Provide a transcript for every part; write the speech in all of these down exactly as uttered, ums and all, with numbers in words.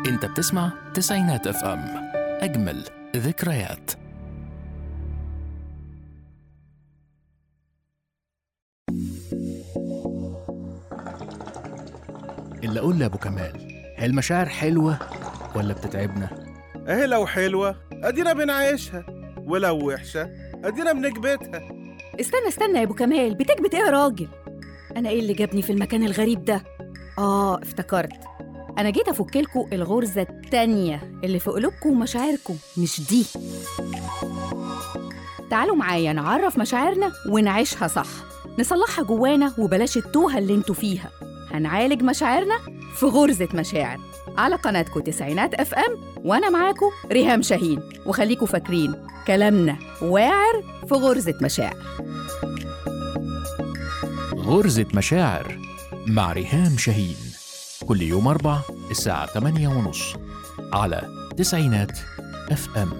انت بتسمع تسعينات اف ام، اجمل ذكريات. اللي اقول لابو كمال، هي المشاعر حلوه ولا بتتعبنا؟ اهي لو حلوه ادينا بنعيشها، ولو وحشه ادينا بنكبتها. استنى استنى يا ابو كمال، بتكبت ايه يا راجل؟ انا ايه اللي جابني في المكان الغريب ده؟ اه افتكرت، انا جيت افكلكوا الغرزه التانية اللي في قلوبكم ومشاعركم، مش دي. تعالوا معايا نعرف مشاعرنا ونعيشها صح، نصلحها جوانا وبلاش التوهه اللي انتوا فيها. هنعالج مشاعرنا في غرزه مشاعر على قناتكم تسعينات اف ام، وانا معاكم ريهام شاهين. وخليكوا فاكرين كلامنا واعر في غرزه مشاعر. غرزة مشاعر مع ريهام شاهين، كل يوم أربع الساعة ثمانية ونص على تسعينات اف ام.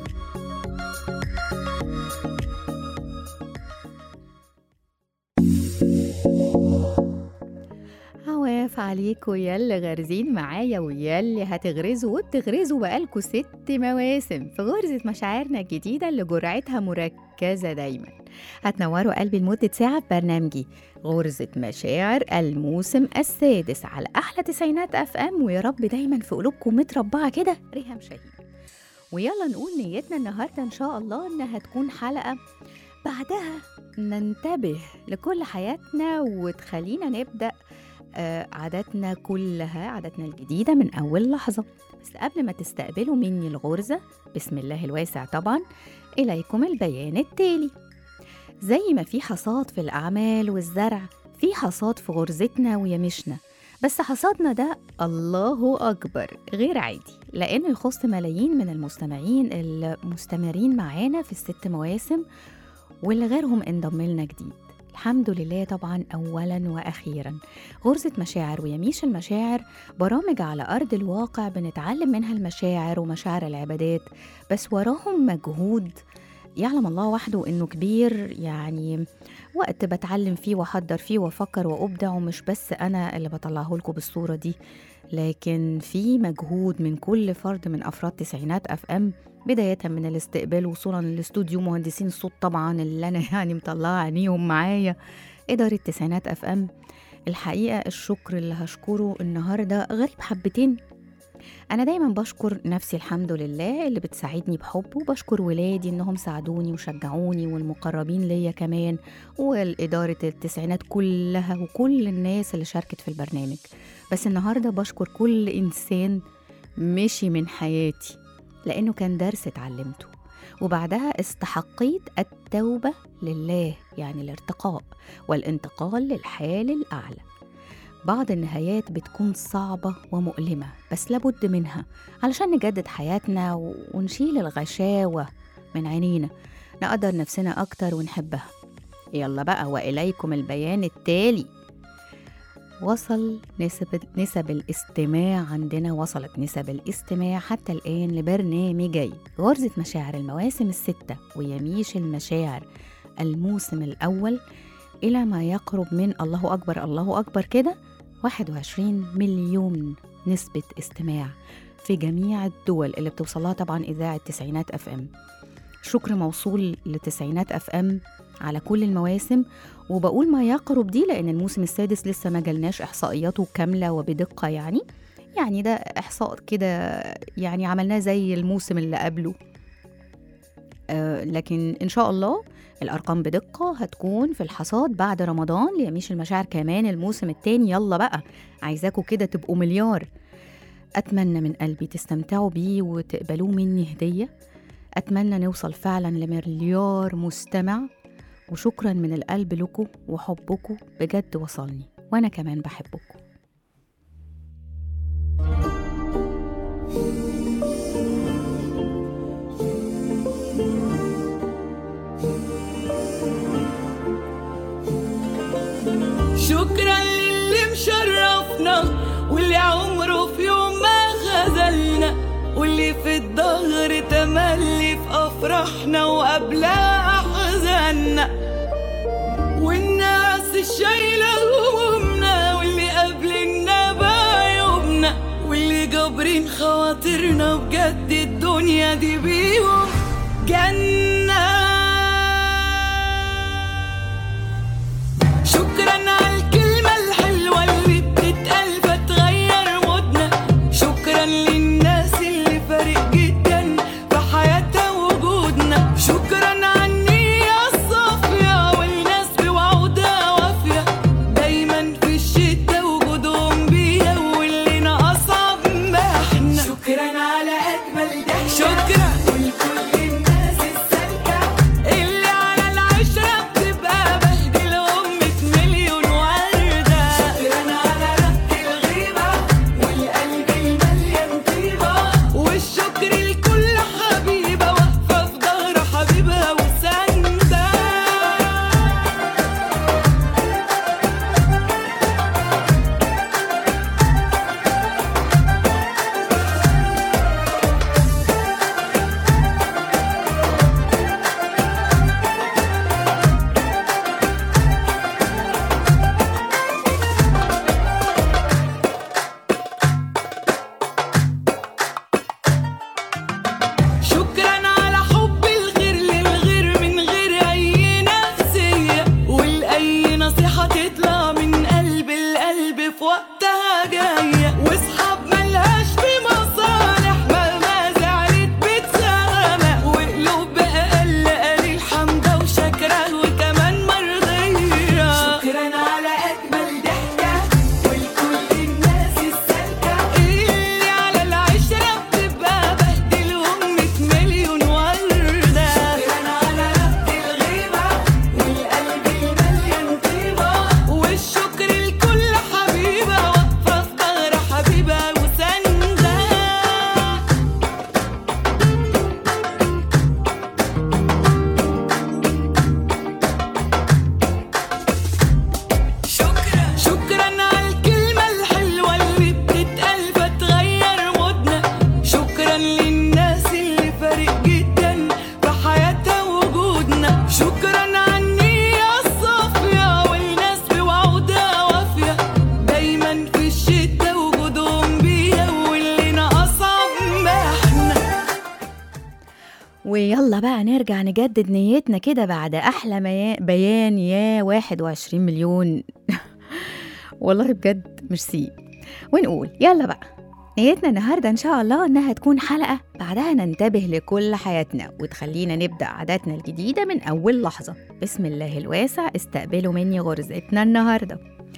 عواف عليكوا ياللي غارزين معايا وياللي هتغرزوا وبتغرزوا بقالكوا ست مواسم في غرزة مشاعرنا الجديدة اللي جرعتها مركزة دايما. هتنوروا قلبي لمدة ساعة في برنامجي غرزة مشاعر الموسم السادس على أحلى تسعينات أف أم، ويا رب دايما في قلوبكم متربعة كده ريهام شاهين. ويلا نقول نيتنا النهاردة إن شاء الله إنها تكون حلقة بعدها ننتبه لكل حياتنا وتخلينا نبدأ آه عاداتنا كلها، عاداتنا الجديدة من أول لحظة. بس قبل ما تستقبلوا مني الغرزة، بسم الله الواسع طبعا، إليكم البيان التالي. زي ما في حصاد في الأعمال والزرع، في حصاد في غرزتنا ويمشنا، بس حصادنا ده الله أكبر غير عادي، لأنه يخص ملايين من المستمعين المستمرين معانا في الست مواسم، واللي غيرهم انضم لنا جديد. الحمد لله طبعا أولا وأخيرا. غرزة مشاعر ويميش المشاعر برامج على أرض الواقع بنتعلم منها المشاعر ومشاعر العبادات، بس وراهم مجهود يعلم الله وحده إنه كبير، يعني وقت بتعلم فيه وأحضر فيه وأفكر وأبدع، ومش بس أنا اللي بطلعه لكم بالصورة دي، لكن في مجهود من كل فرد من أفراد تسعينات أف أم، بداية من الاستقبال وصولا للاستوديو، مهندسين الصوت طبعا اللي أنا يعني مطلعة عينيهم معايا، إدارة تسعينات أف أم. الحقيقة الشكر اللي هشكره النهاردة غريب حبتين. أنا دايما بشكر نفسي الحمد لله اللي بتساعدني بحب، وبشكر ولادي إنهم ساعدوني وشجعوني، والمقربين ليا كمان، والإدارة التسعينات كلها وكل الناس اللي شاركت في البرنامج. بس النهاردة بشكر كل إنسان مشي من حياتي، لأنه كان درس اتعلمته، وبعدها استحقيت التوبة لله، يعني الارتقاء والانتقال للحال الأعلى. بعض النهايات بتكون صعبة ومؤلمة، بس لابد منها علشان نجدد حياتنا ونشيل الغشاوة من عينينا، نقدر نفسنا أكتر ونحبها. يلا بقى وإليكم البيان التالي. وصل نسب, نسب الاستماع عندنا وصلت نسب الاستماع حتى الآن لبرنامجي غرزة مشاعر المواسم الستة ويميش المشاعر الموسم الأول إلى ما يقرب من الله أكبر الله أكبر كده واحد وعشرين مليون نسبة استماع في جميع الدول اللي بتوصلها طبعا إذاعة تسعينات أف أم. شكر موصول لتسعينات أف أم على كل المواسم، وبقول ما يقرب دي لأن الموسم السادس لسه ما جلناش إحصائياته كاملة وبدقة، يعني يعني ده إحصاء كده يعني عملناه زي الموسم اللي قبله، آه لكن إن شاء الله الأرقام بدقة هتكون في الحصاد بعد رمضان ليميش المشاعر كمان الموسم التاني. يلا بقى عايزاكوا كده تبقوا مليار. أتمنى من قلبي تستمتعوا بيه وتقبلوه مني هدية. أتمنى نوصل فعلا لمليار مستمع، وشكرا من القلب لكم، وحبكم بجد وصلني، وأنا كمان بحبكم. شكرا للي مشرفنا، واللي عمره في يوم ما خذلنا، واللي في الظهر تملي في أفراحنا وقبلها أحزاننا، والناس الشايلة همومنا، واللي قابلنا بعيوبنا، واللي جابرين خواطرنا اه بجد الدنيا دي بيهم جنة. شكرا على الكلمة الحلوة اللي بتتقال فتغير مودنا. شكرا للناس اللي فارق جدا في حياتها وجودنا. شكرا على النية الصافية والناس بوعودها وافية دايما في الشدة وجودهم بيها واللي أصعب ما احنا. شكرا على أجمل ضحكة. شكرا ولكل الناس السالكة اللي على العشرة بتبقى بهدلهم مية مليون وردة. شكرا على ربط الغيبة والقلب المليان طيبة. والشكر لكل حبيبة واقفة في ظهر حبيبها وساندة. شكرا على حب الغير للغير من غير أي نفسية والأي نصيحة تطلع من قلب القلب في وقتها جاية. واصحاب ملهاش في مصالح مهما زعلت بتسامح. وقلوب بأقل قليل حمدة وشكرة وكمان مرضية. شكرا على أجمل ضحكة ولكل الناس السالكة اللي على العشرة بتبقى بهدلهم مية مليون وردة. شكرا على ربط الغيبة والقلب المليان طيبة. والشكر لكل حبيبة واقفة في ظهر حبيبها وساندة. شكرا شكرا على الكلمة الحلوة اللي بتتقال فتغير مودنا. شكرا للناس اللي فارق جدا في حياتها وجودنا. شكرا على النية الصافية والناس بوعودها وافية دايما في الشدة وجودهم بيها واللي أصعب ما احنا. ويلا بقى نرجع نجدد نيتنا كده بعد أحلى ميا- بيان يا واحد وعشرين مليون. والله بجد ميرسي. ونقول يلا بقى نيتنا النهاردة إن شاء الله إنها تكون حلقة بعدها ننتبه لكل حياتنا وتخلينا نبدأ عاداتنا الجديدة من أول لحظة. بسم الله الواسع استقبلوا مني غرزتنا النهاردة.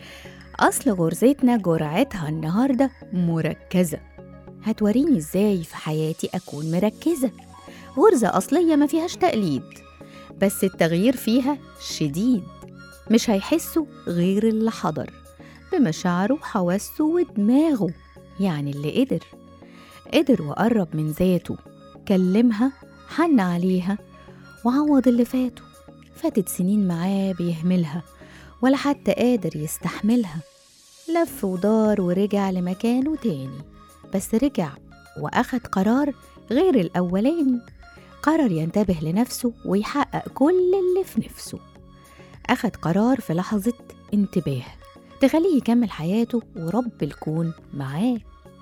أصل غرزتنا جرعتها النهاردة مركزة. هتوريني إزاي في حياتي أكون مركزة. غرزة أصلية ما فيهاش تقليد بس التغيير فيها شديد. مش هيحسوا غير اللي حضر بمشاعره وحواسه ودماغه. يعني اللي قدر قدر وقرب من ذاته كلمها حن عليها وعوض اللي فاته. فاتت سنين معاه بيهملها ولا حتى قادر يستحملها. لف ودار ورجع لمكانه تاني بس رجع وأخد قرار غير الأولاني. قرر ينتبه لنفسه ويحقق كل اللي في نفسه. أخد قرار في لحظة انتباه تخليه يكمل حياته ورب الكون معاه.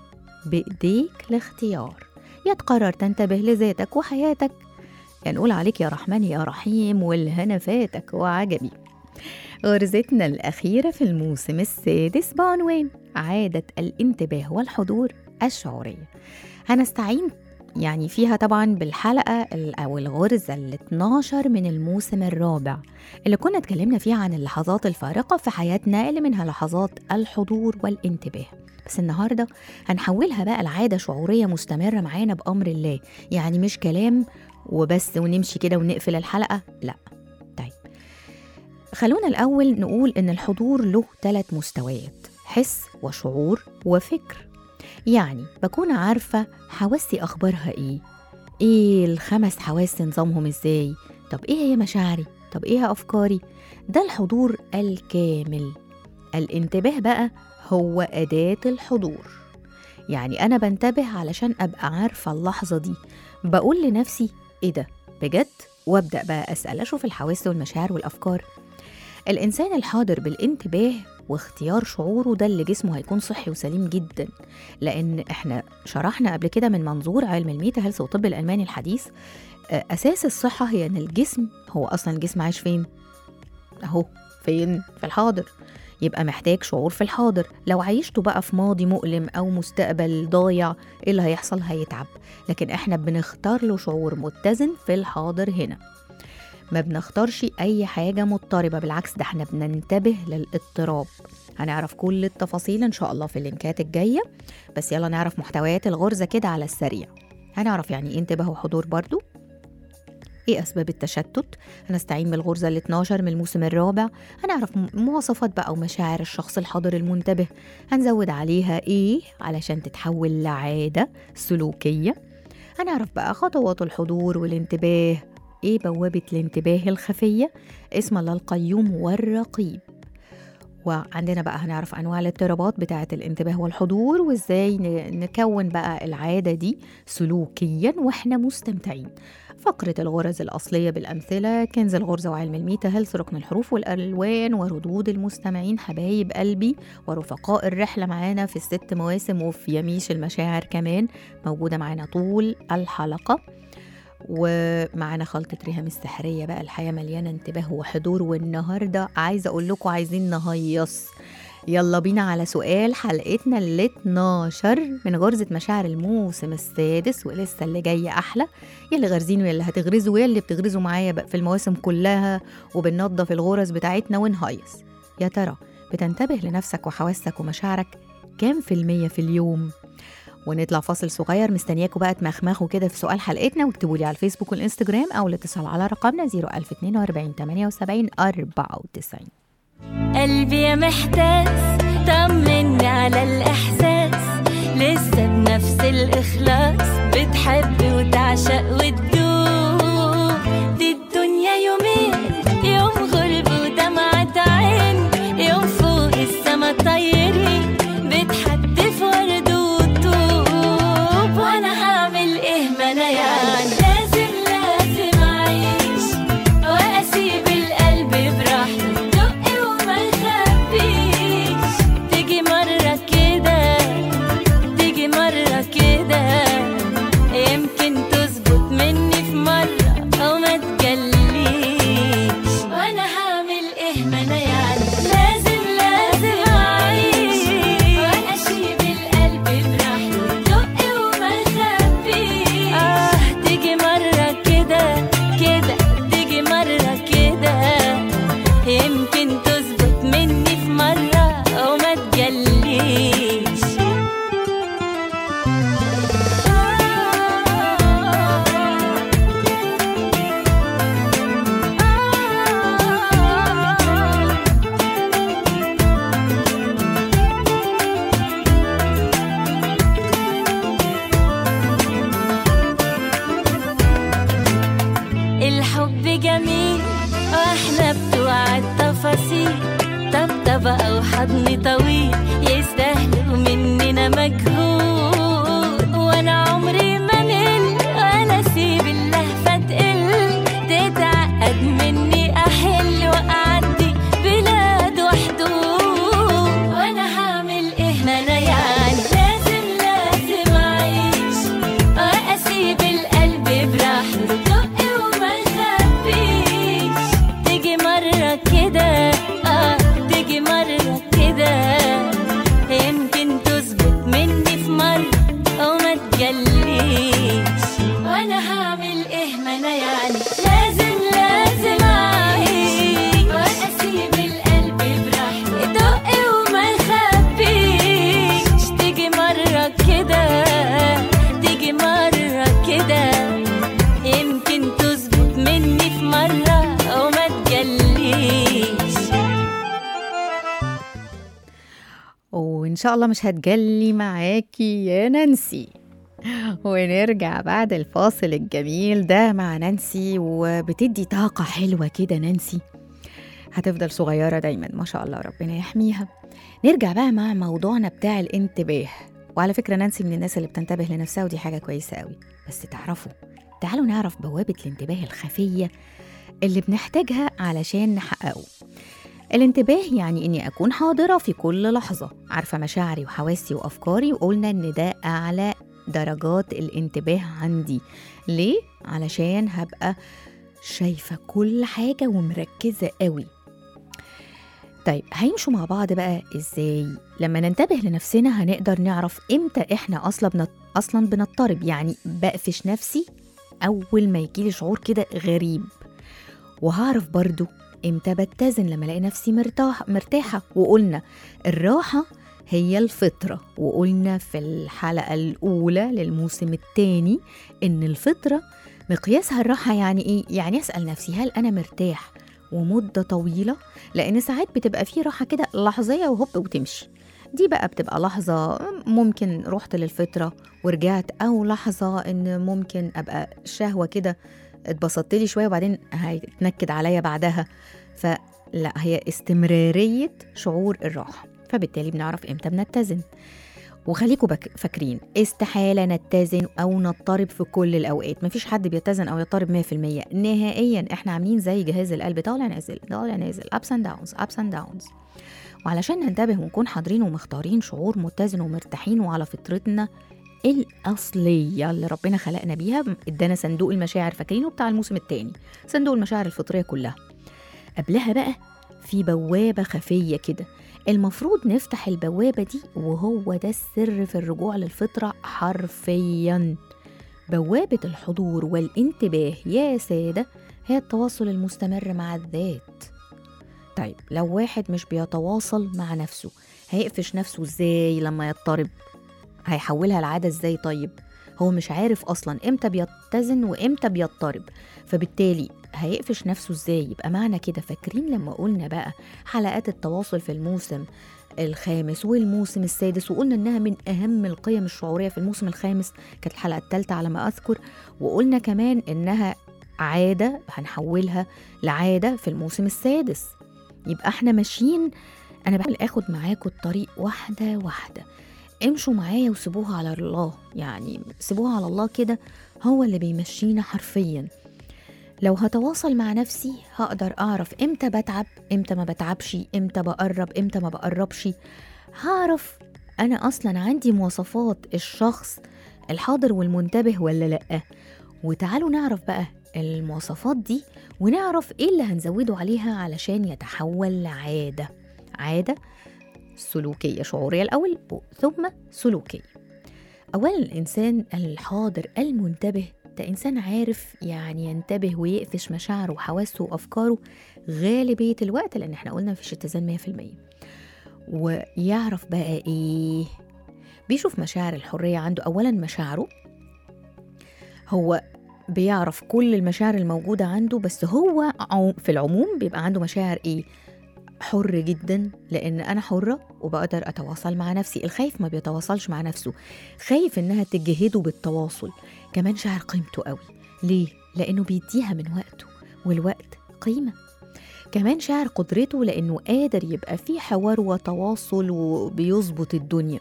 بإيديك الاختيار. يا تقرر تنتبه لذاتك وحياتك يا نقول عليك يا رحمن يا رحيم والهنا فاتك وعجبي. غرزتنا الأخيرة في الموسم السادس بعنوان عادة الانتباه والحضور الشعورية. هنستعين يعني فيها طبعا بالحلقة أو الغرزة الاثناشر من الموسم الرابع اللي كنا اتكلمنا فيها عن اللحظات الفارقة في حياتنا اللي منها لحظات الحضور والانتباه. بس النهاردة هنحولها بقى لعادة شعورية مستمرة معانا بأمر الله. يعني مش كلام وبس ونمشي كده ونقفل الحلقة، لا. طيب خلونا الأول نقول إن الحضور له ثلاث مستويات: حس وشعور وفكر. يعني بكون عارفة حواسي أخبارها إيه، إيه الخمس حواس نظامهم إزاي، طب إيه هي مشاعري، طب إيه أفكاري. ده الحضور الكامل. الانتباه بقى هو أداة الحضور. يعني أنا بنتبه علشان أبقى عارفة اللحظة دي، بقول لنفسي إيه ده بجد، وأبدأ بقى أسأل أشوف الحواس والمشاعر والأفكار. الإنسان الحاضر بالانتباه واختيار شعوره ده اللي جسمه هيكون صحي وسليم جدا، لأن احنا شرحنا قبل كده من منظور علم الميتا هيلث والطب الألماني الحديث أساس الصحة هي أن الجسم هو أصلا الجسم عايش فين؟ أهو فين؟ في الحاضر. يبقى محتاج شعور في الحاضر. لو عيشته بقى في ماضي مؤلم أو مستقبل ضايع، إيه اللي هيحصل؟ هيتعب. لكن إحنا بنختار له شعور متزن في الحاضر هنا، ما بنختارش أي حاجة مضطربة، بالعكس ده احنا بننتبه للاضطراب. هنعرف كل التفاصيل إن شاء الله في اللينكات الجاية، بس يلا نعرف محتويات الغرزة كده على السريع. هنعرف يعني إيه انتباه وحضور برضو، ايه اسباب التشتت، هنستعين بالغرزه ال اتناشر من الموسم الرابع، هنعرف مواصفات بقى ومشاعر الشخص الحاضر المنتبه، هنزود عليها ايه علشان تتحول لعاده سلوكيه، هنعرف بقى خطوات الحضور والانتباه، ايه بوابه الانتباه الخفيه، اسم الله القيوم والرقيب. وعندنا بقى هنعرف أنواع الاضطرابات بتاعة الانتباه والحضور، وإزاي نكون بقى العادة دي سلوكيا وإحنا مستمتعين. فقرة الغرز الأصلية بالأمثلة، كنز الغرزة وعلم الميتا هيلث، ركن الحروف والألوان، وردود المستمعين حبايب قلبي، ورفقاء الرحلة معانا في الست مواسم، وفي يميش المشاعر كمان موجودة معانا طول الحلقة. ومعانا خلطة ريهام السحرية بقى، الحياة مليانة انتباه وحضور. والنهاردة عايزة أقول لكم عايزين نهيص. يلا بينا على سؤال حلقتنا ال اتناشر من غرزة مشاعر الموسم السادس، ولسه اللي جاي أحلى. يلي غارزين ويلي هتغرزوا ويلي بتغرزوا معايا بقى في المواسم كلها وبننظف الغرز بتاعتنا ونهيص. يا ترى بتنتبه لنفسك وحواسك ومشاعرك كام في المية في اليوم؟ ونطلع فاصل صغير، مستنياكوا بقى تمخمخوا كده في سؤال حلقتنا، واكتبوا لي على الفيسبوك والانستجرام او الاتصال على رقمنا صفر ألف اتنين وأربعين تمانية وسبعين أربعة وتسعين. قلبي يا محتاس طمني على الإحساس، لسه بنفس الإخلاص بتحب وتعشق وتدوب. دي الدنيا يومين، يوم غرب ودمعة عين، يوم فوق السما طايرين بتحدف ورد وطوب. وانا هعمل ايه ما انا يعني لازم لازم اعيش واسيب القلب براحته دقي وما يخبيش. تيجي مرة كده تيجي مرة كده يمكن تظبط مني في مرة او ما تجليش. وانا هعمل ايه ما انا يعني لازم لازم اعيش واسيب القلب براحته دقي وما يخبيش. اه تيجي مرة كده كده تيجي مرة كده يمكن تظبط مني في مرة او ما تجليش. الحب جميل واحنا بتوع التفاصيل، طبطبة او حضن طويل يستاهلوا مننا مجهود. وانا عمري ما مل ولا اسيب اللهفة تقل، تتعقد مني احل واعدي بلاد وحدود. وانا هعمل ايه ما انا يعني لازم لازم اعيش واسيب القلب براحته دقي وما يخبيش. تيجي مرة كده اه تيجي مرة كده يمكن تظبط مني في مرة او ما تجليش. وانا هعمل ايه ما انا يعني لازم لازم اعيش واسيب القلب براحته دقي وما يخبيش. تيجي مرة كده تيجي مرة كده يمكن تظبط مني في مرة او ما تجليش. وإن شاء الله مش هتجلي معاكي يا نانسي. ونرجع بعد الفاصل الجميل ده مع نانسي، وبتدي طاقة حلوة كده. نانسي هتفضل صغيرة دايما ما شاء الله، ربنا يحميها. نرجع بقى مع موضوعنا بتاع الانتباه. وعلى فكرة نانسي من الناس اللي بتنتبه لنفسها، ودي حاجة كويسة قوي. بس تعرفوا، تعالوا نعرف بوابة الانتباه الخفية اللي بنحتاجها علشان نحققه. الانتباه يعني إني أكون حاضرة في كل لحظة، عارفة مشاعري وحواسي وأفكاري، وقلنا إن ده أعلى درجات الانتباه عندي. ليه؟ علشان هبقى شايفة كل حاجة ومركزة قوي. طيب هيمشوا مع بعض بقى إزاي؟ لما ننتبه لنفسنا هنقدر نعرف إمتى إحنا أصلا بنت... أصلا بنضطرب، يعني بقفش نفسي أول ما يجيلي شعور كده غريب، وهعرف برضو إمتى بتزن لما ألاقي نفسي مرتاح مرتاحة. وقلنا الراحة هي الفطرة، وقلنا في الحلقة الأولى للموسم الثاني إن الفطرة مقياسها الراحة. يعني إيه؟ يعني أسأل نفسي هل أنا مرتاح ومدة طويلة؟ لأن ساعات بتبقى فيه راحة كده لحظية وهوب وتمشي، دي بقى بتبقى لحظة ممكن رحت للفطرة ورجعت، أو لحظة إن ممكن أبقى شهوة كده اتبسطت لي شوية وبعدين هيتنكد عليا بعدها. فلا، هي استمرارية شعور الراحة، فبالتالي بنعرف إمتى بنتزن. وخليكوا فاكرين استحالة نتزن أو نضطرب في كل الأوقات، مفيش حد بيتزن أو يضطرب مية في المية نهائيا. إحنا عاملين زي جهاز القلب، طالع نازل طالع نازل ups and downs ups and downs. وعلشان ننتبه ونكون حاضرين ومختارين شعور متزن ومرتاحين وعلى فطرتنا الأصلية اللي ربنا خلقنا بيها، ادانا صندوق المشاعر، فاكرينه بتاع الموسم الثاني، صندوق المشاعر الفطرية كلها. قبلها بقى في بوابة خفية كده، المفروض نفتح البوابة دي، وهو ده السر في الرجوع للفطرة حرفيا. بوابة الحضور والانتباه يا سادة هي التواصل المستمر مع الذات. طيب لو واحد مش بيتواصل مع نفسه هيقفش نفسه ازاي لما يضطرب؟ هيحولها العادة ازاي؟ طيب هو مش عارف أصلا إمتى بيتزن وإمتى بيضطرب، فبالتالي هيقفش نفسه ازاي؟ يبقى معنى كده، فاكرين لما قلنا بقى حلقات التواصل في الموسم الخامس والموسم السادس، وقلنا إنها من أهم القيم الشعورية في الموسم الخامس، كانت الحلقة الثالثة على ما أذكر، وقلنا كمان إنها عادة هنحولها لعادة في الموسم السادس. يبقى احنا ماشيين، أنا بحاول أخد معاكم الطريق واحدة واحدة، امشوا معايا وسيبوها على الله، يعني سيبوها على الله كده، هو اللي بيمشينا حرفيا. لو هتواصل مع نفسي هقدر أعرف إمتى بتعب، إمتى ما بتعبش، إمتى بقرب، إمتى ما بقربش. هعرف أنا أصلا عندي مواصفات الشخص الحاضر والمنتبه ولا لأ. وتعالوا نعرف بقى المواصفات دي ونعرف إيه اللي هنزوده عليها علشان يتحول لعادة. عادة سلوكية شعورية الأول ثم سلوكية. أولا الإنسان الحاضر المنتبه ده إنسان عارف يعني ينتبه ويقفش مشاعره وحواسه وأفكاره غالبية الوقت، لأن احنا قلنا مفيش اتزان مية في المية. ويعرف بقى إيه؟ بيشوف مشاعر الحرية عنده. أولا مشاعره، هو بيعرف كل المشاعر الموجودة عنده، بس هو في العموم بيبقى عنده مشاعر إيه؟ حر جدا، لأن أنا حرة وبقدر أتواصل مع نفسي. الخايف ما بيتواصلش مع نفسه، خايف إنها تجهده بالتواصل. كمان شاعر قيمته قوي، ليه؟ لأنه بيديها من وقته، والوقت قيمة. كمان شاعر قدرته لأنه قادر يبقى في حوار وتواصل وبيظبط الدنيا.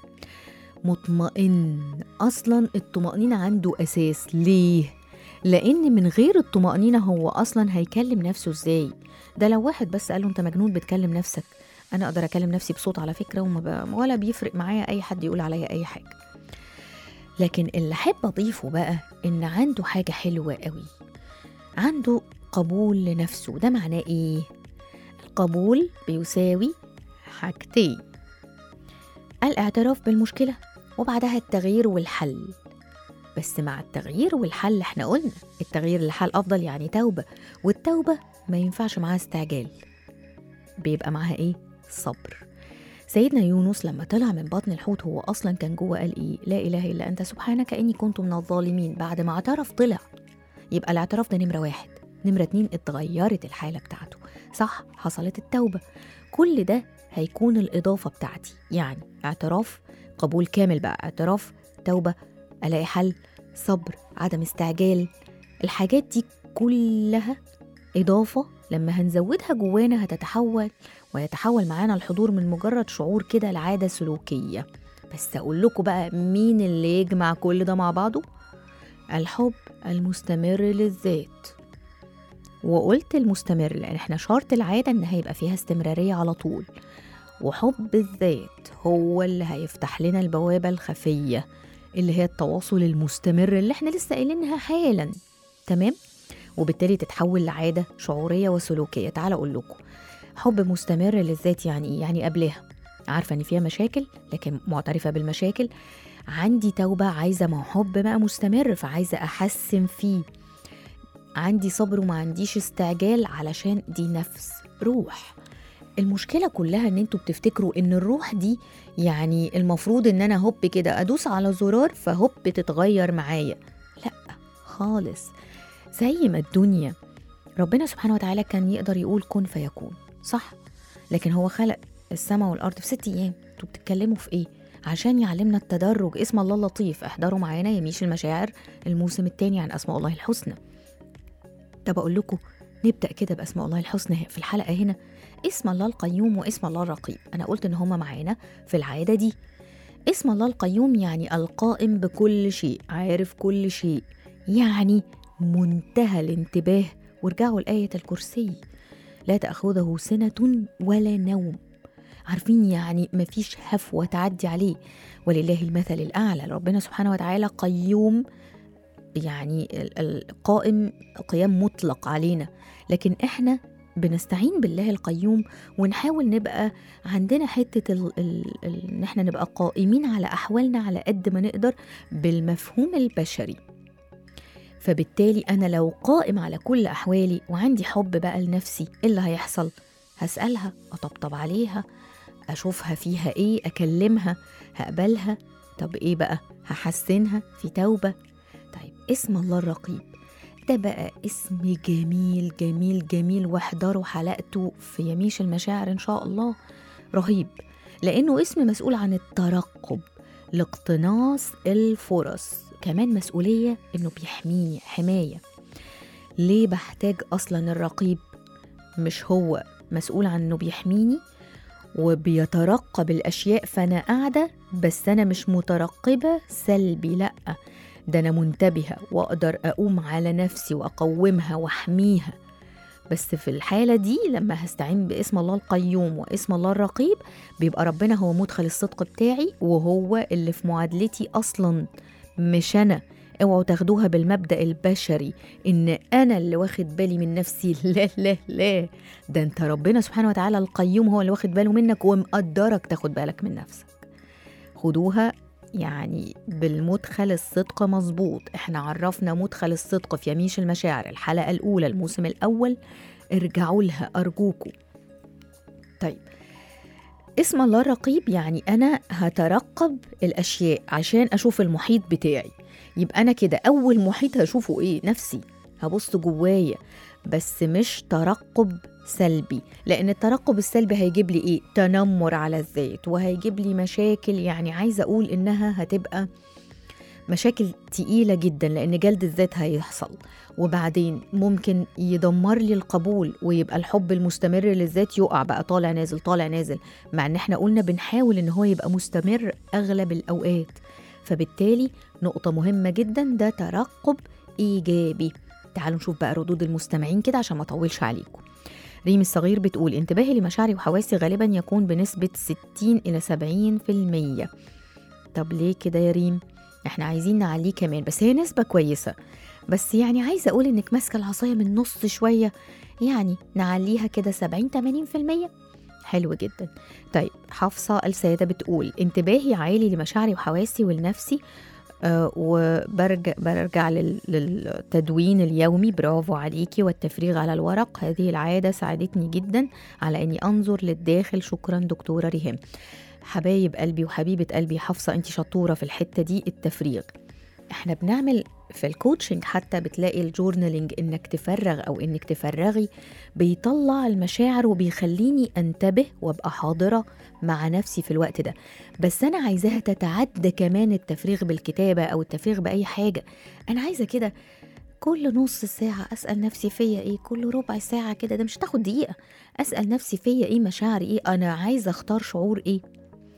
مطمئن، أصلا الطمأنينة عنده أساس. ليه؟ لأن من غير الطمأنينة هو أصلا هيكلم نفسه إزاي؟ ده لو واحد بس قاله أنت مجنون بتكلم نفسك، أنا أقدر أكلم نفسي بصوت على فكرة وما ب... ولا بيفرق معايا أي حد يقول عليا أي حاجة. لكن اللي حب أضيفه بقى إن عنده حاجة حلوة قوي، عنده قبول لنفسه. ده معناه إيه؟ القبول بيساوي حاجتين: الاعتراف بالمشكلة وبعدها التغيير والحل. بس مع التغيير والحل احنا قلنا التغيير للحل أفضل، يعني توبة، والتوبة ما ينفعش معاها استعجال، بيبقى معاها ايه؟ صبر. سيدنا يونس لما طلع من بطن الحوت هو أصلا كان جوه قال ايه؟ لا إله إلا أنت سبحانك إني كنت من الظالمين. بعد ما اعترف طلع. يبقى الاعتراف ده نمرة واحد. نمرة اتنين، اتغيرت الحالة بتاعته، صح، حصلت التوبة. كل ده هيكون الإضافة بتاعتي، يعني اعتراف، قبول كامل بقى، اعتراف، توبة، ألاقي حل، صبر، عدم استعجال. الحاجات دي كلها إضافة لما هنزودها جوانا هتتحول ويتحول معانا الحضور من مجرد شعور كده لعادة سلوكية. بس أقول لكم بقى مين اللي يجمع كل ده مع بعضه؟ الحب المستمر للذات. وقلت المستمر لأن احنا شرط العادة إن هيبقى فيها استمرارية على طول. وحب الذات هو اللي هيفتح لنا البوابة الخفية اللي هي التواصل المستمر اللي احنا لسه قايلينها حالا. تمام؟ وبالتالي تتحول لعادة شعورية وسلوكية. تعال أقول لكم، حب مستمر للذات يعني إيه؟ يعني قبلها عارفة إن فيها مشاكل لكن معترفة بالمشاكل، عندي توبة، عايزة مع حب بقى مستمر فعايزة أحسن فيه، عندي صبر وما عنديش استعجال علشان دي نفس روح. المشكلة كلها ان انتوا بتفتكروا ان الروح دي يعني المفروض ان انا هوب كده ادوس على زرار فهوب تتغير معايا. لا خالص. زي ما الدنيا ربنا سبحانه وتعالى كان يقدر يقول كن فيكون، صح؟ لكن هو خلق السماء والارض في ست ايام. انتوا بتتكلموا في ايه؟ عشان يعلمنا التدرج. اسم الله اللطيف، احضروا معانا يميش المشاعر الموسم الثاني عن اسماء الله الحسنى. طب اقول لكم نبدأ كده بأسماء الله الحسنى في الحلقة هنا. اسم الله القيوم واسم الله الرقيب، أنا قلت إن هما معانا في العادة دي. اسم الله القيوم يعني القائم بكل شيء، عارف كل شيء، يعني منتهى الانتباه. وارجعوا لآية الكرسي، لا تأخذه سنة ولا نوم. عارفين يعني مفيش هفوة تعدي عليه. ولله المثل الأعلى. ربنا سبحانه وتعالى قيوم، يعني القائم قيام مطلق علينا، لكن احنا بنستعين بالله القيوم ونحاول نبقى عندنا حتة ال ال ال ان احنا نبقى قائمين على أحوالنا على قد ما نقدر بالمفهوم البشري. فبالتالي أنا لو قائم على كل أحوالي وعندي حب بقى لنفسي، إيه اللي هيحصل؟ هسألها، أطبطب عليها، أشوفها فيها إيه، أكلمها، هقبلها. طب إيه بقى؟ هحسنها في توبة. طيب اسم الله الرقيب ده بقى اسم جميل جميل جميل، واحضروا حلقته في يميش المشاعر إن شاء الله. رهيب لأنه اسم مسؤول عن الترقب، لاقتناص الفرص، كمان مسؤولية إنه بيحميني حماية. ليه بحتاج أصلا الرقيب؟ مش هو مسؤول عن إنه بيحميني وبيترقب الأشياء فأنا قاعدة بس أنا مش مترقبة سلبي، لأ ده أنا منتبهة وأقدر أقوم على نفسي وأقومها وأحميها. بس في الحالة دي لما هستعين باسم الله القيوم واسم الله الرقيب بيبقى ربنا هو مدخل الصدق بتاعي وهو اللي في معادلتي أصلا، مش أنا. اوعوا تاخدوها بالمبدأ البشري إن أنا اللي واخد بالي من نفسي. لا لا لا، ده أنت ربنا سبحانه وتعالى القيوم هو اللي واخد باله منك ومقدرك تاخد بالك من نفسك. خدوها يعني بالمدخل الصدق مظبوط. احنا عرفنا مدخل الصدق في يميش المشاعر الحلقة الأولى الموسم الأول، ارجعوا لها أرجوكم. طيب اسم الله الرقيب يعني أنا هترقب الأشياء عشان أشوف المحيط بتاعي. يبقى أنا كده أول محيط هشوفه إيه؟ نفسي، هبص جوايا، بس مش ترقب سلبي، لأن الترقب السلبي هيجيب لي إيه؟ تنمر على الذات وهيجيب لي مشاكل. يعني عايزة أقول إنها هتبقى مشاكل تقيلة جدا، لأن جلد الذات هيحصل، وبعدين ممكن يدمر لي القبول ويبقى الحب المستمر للذات يقع بقى، طالع نازل طالع نازل، مع إن احنا قلنا بنحاول إن هو يبقى مستمر أغلب الأوقات. فبالتالي نقطة مهمة جدا ده ترقب إيجابي. تعالوا نشوف بقى ردود المستمعين كده عشان ما أطولش عليكم. ريم الصغير بتقول انتباهي لمشاعري وحواسي غالبا يكون بنسبة ستين إلى سبعين في المية. طب ليه كده يا ريم؟ احنا عايزين نعليه كمان، بس هي نسبة كويسة، بس يعني عايزة أقول إنك ماسكة العصاية من نص شوية، يعني نعليها كده سبعين ثمانين في المية. حلو جدا. طيب حفصة السيدة بتقول انتباهي عالي لمشاعري وحواسي ولنفسي، أه وبرجع برجع للتدوين اليومي. برافو عليكي. والتفريغ على الورق، هذه العادة ساعدتني جدا على أني أنظر للداخل. شكرا دكتورة ريهام. حبايب قلبي وحبيبة قلبي حفصة، انتي شطورة في الحتة دي. التفريغ احنا بنعمل في الكوتشنج حتى، بتلاقي الجورنالينج انك تفرغ او انك تفرغي بيطلع المشاعر وبيخليني انتبه وابقى حاضرة مع نفسي في الوقت ده. بس انا عايزاها تتعدى كمان التفريغ بالكتابة او التفريغ بأي حاجة. انا عايزة كده كل نص ساعة أسأل نفسي فيا إيه، كل ربع ساعة كده، ده مش تاخد دقيقة، أسأل نفسي فيا إيه، مشاعري إيه، أنا عايزة أختار شعور إيه.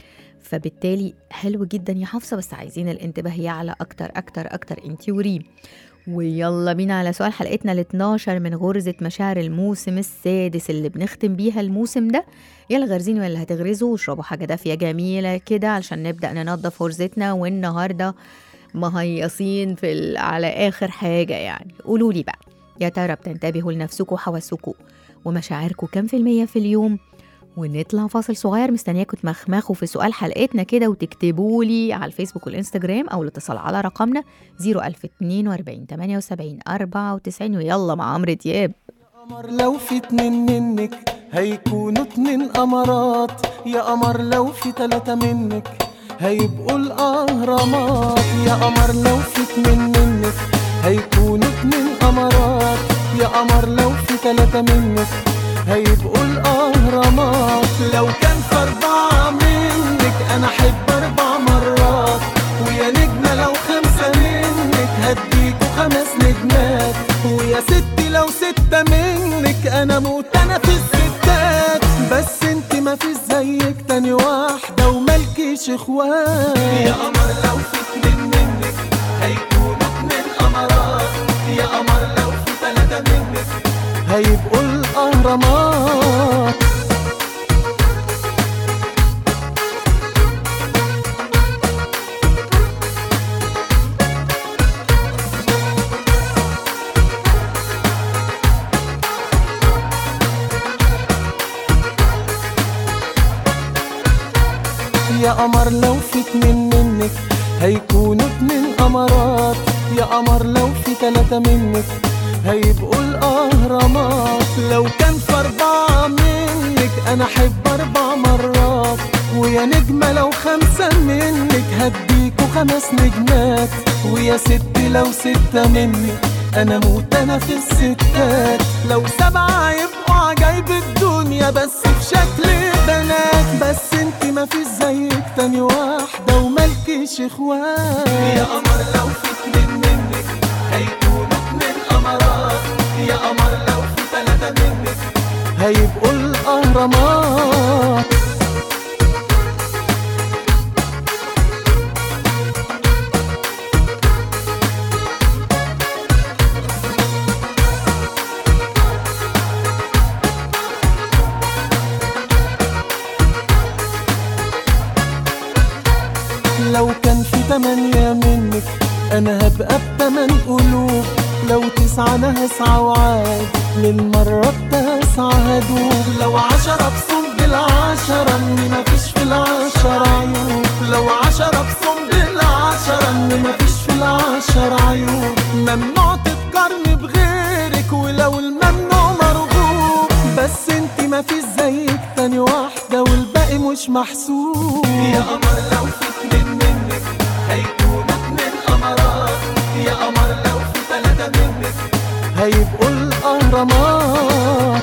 فبالتالي حلو جدا يا حفصة، بس عايزين الانتباه يعلى أكتر أكتر أكتر انتي وريم. ويلا بينا على سؤال حلقتنا ال اتناشر من غرزة مشاعر الموسم السادس اللي بنختم بيها الموسم ده. يلا غرزين ولا هتغرزوا واشربوا حاجة دافية جميلة كده علشان نبدأ ننظف غرزتنا، والنهاردة مهيصين في ال... على آخر حاجة يعني. قولوا لي بقى، يا ترى بتنتبهوا لنفسكوا وحواسكوا ومشاعركوا كام في المية في اليوم؟ ونطلع فاصل صغير، مستنياكم تمخمخوا في سؤال حلقتنا كده وتكتبوا لي على الفيسبوك والانستجرام او الاتصال على رقمنا صفر ألف واتنين وأربعين تمانية وسبعين أربعة وتسعين. ويلا مع عمرو دياب. قمر لو في اتنين منك هيكونوا اتنين قمرات، يا قمر لو في تلاتة منك هيبقوا الأهرامات، يا قمر لو في اتنين منك هيكونوا اتنين قمرات، يا قمر لو في تلاتة منك هيبقوا الأهرامات. لو كان في أربعة منك أنا أحب أربع مرات، ويا نجمة لو خمسة منك هديكوا خمس نجمات، ويا ستي لو ستة منك أنا موت أنا في الستات. بس انت ما فيش زيك تاني واحدة وملكيش اخوات، يا قمر لو في اتنين منك هيكونوا اتنين قمرات، يا قمر لو في تلاتة منك هيبقوا الأهرامات. يا قمر لو في اتنين منك هيكونوا اتنين قمرات، يا قمر لو في تلاتة منك هيبقوا الأهرامات. لو كان في أربعة منك أنا أحب أربع مرات، ويا نجمة لو خمسة منك هديكوا خمس نجمات، ويا ست لو ستة منك أنا موت أنا في الستات. لو سبعة يبقوا عجايب الدنيا بس في شكل بنات، بس انت ما فيش زيك تاني واحدة وملكيش اخوات، يا قمر لو في اتنين منك هيكونوا اتنين قمرات، يا قمر لو في تلاتة منك هيبقوا الأهرامات. لو كان في تمانية منك أنا هبقى بتمن قلوب، لو تسعة أنا هسعى وعاد للمرة التاسعة هدوب، لو عشرة بصم بالعشرة إني مفيش في العشرة عيوب، لو عشرة بصم بالعشرة إني مفيش في العشرة عيوب. ممنوع تتقارني بغيرك ولو الممنوع مرغوب، بس انتي مفيش زيك تاني واحدة والباقي مش محسوب، يا قمر لو في اتنين منك هيكونوا اتنين قمرات، يا قمر لو في تلاتة منك هيبقوا الأهرامات.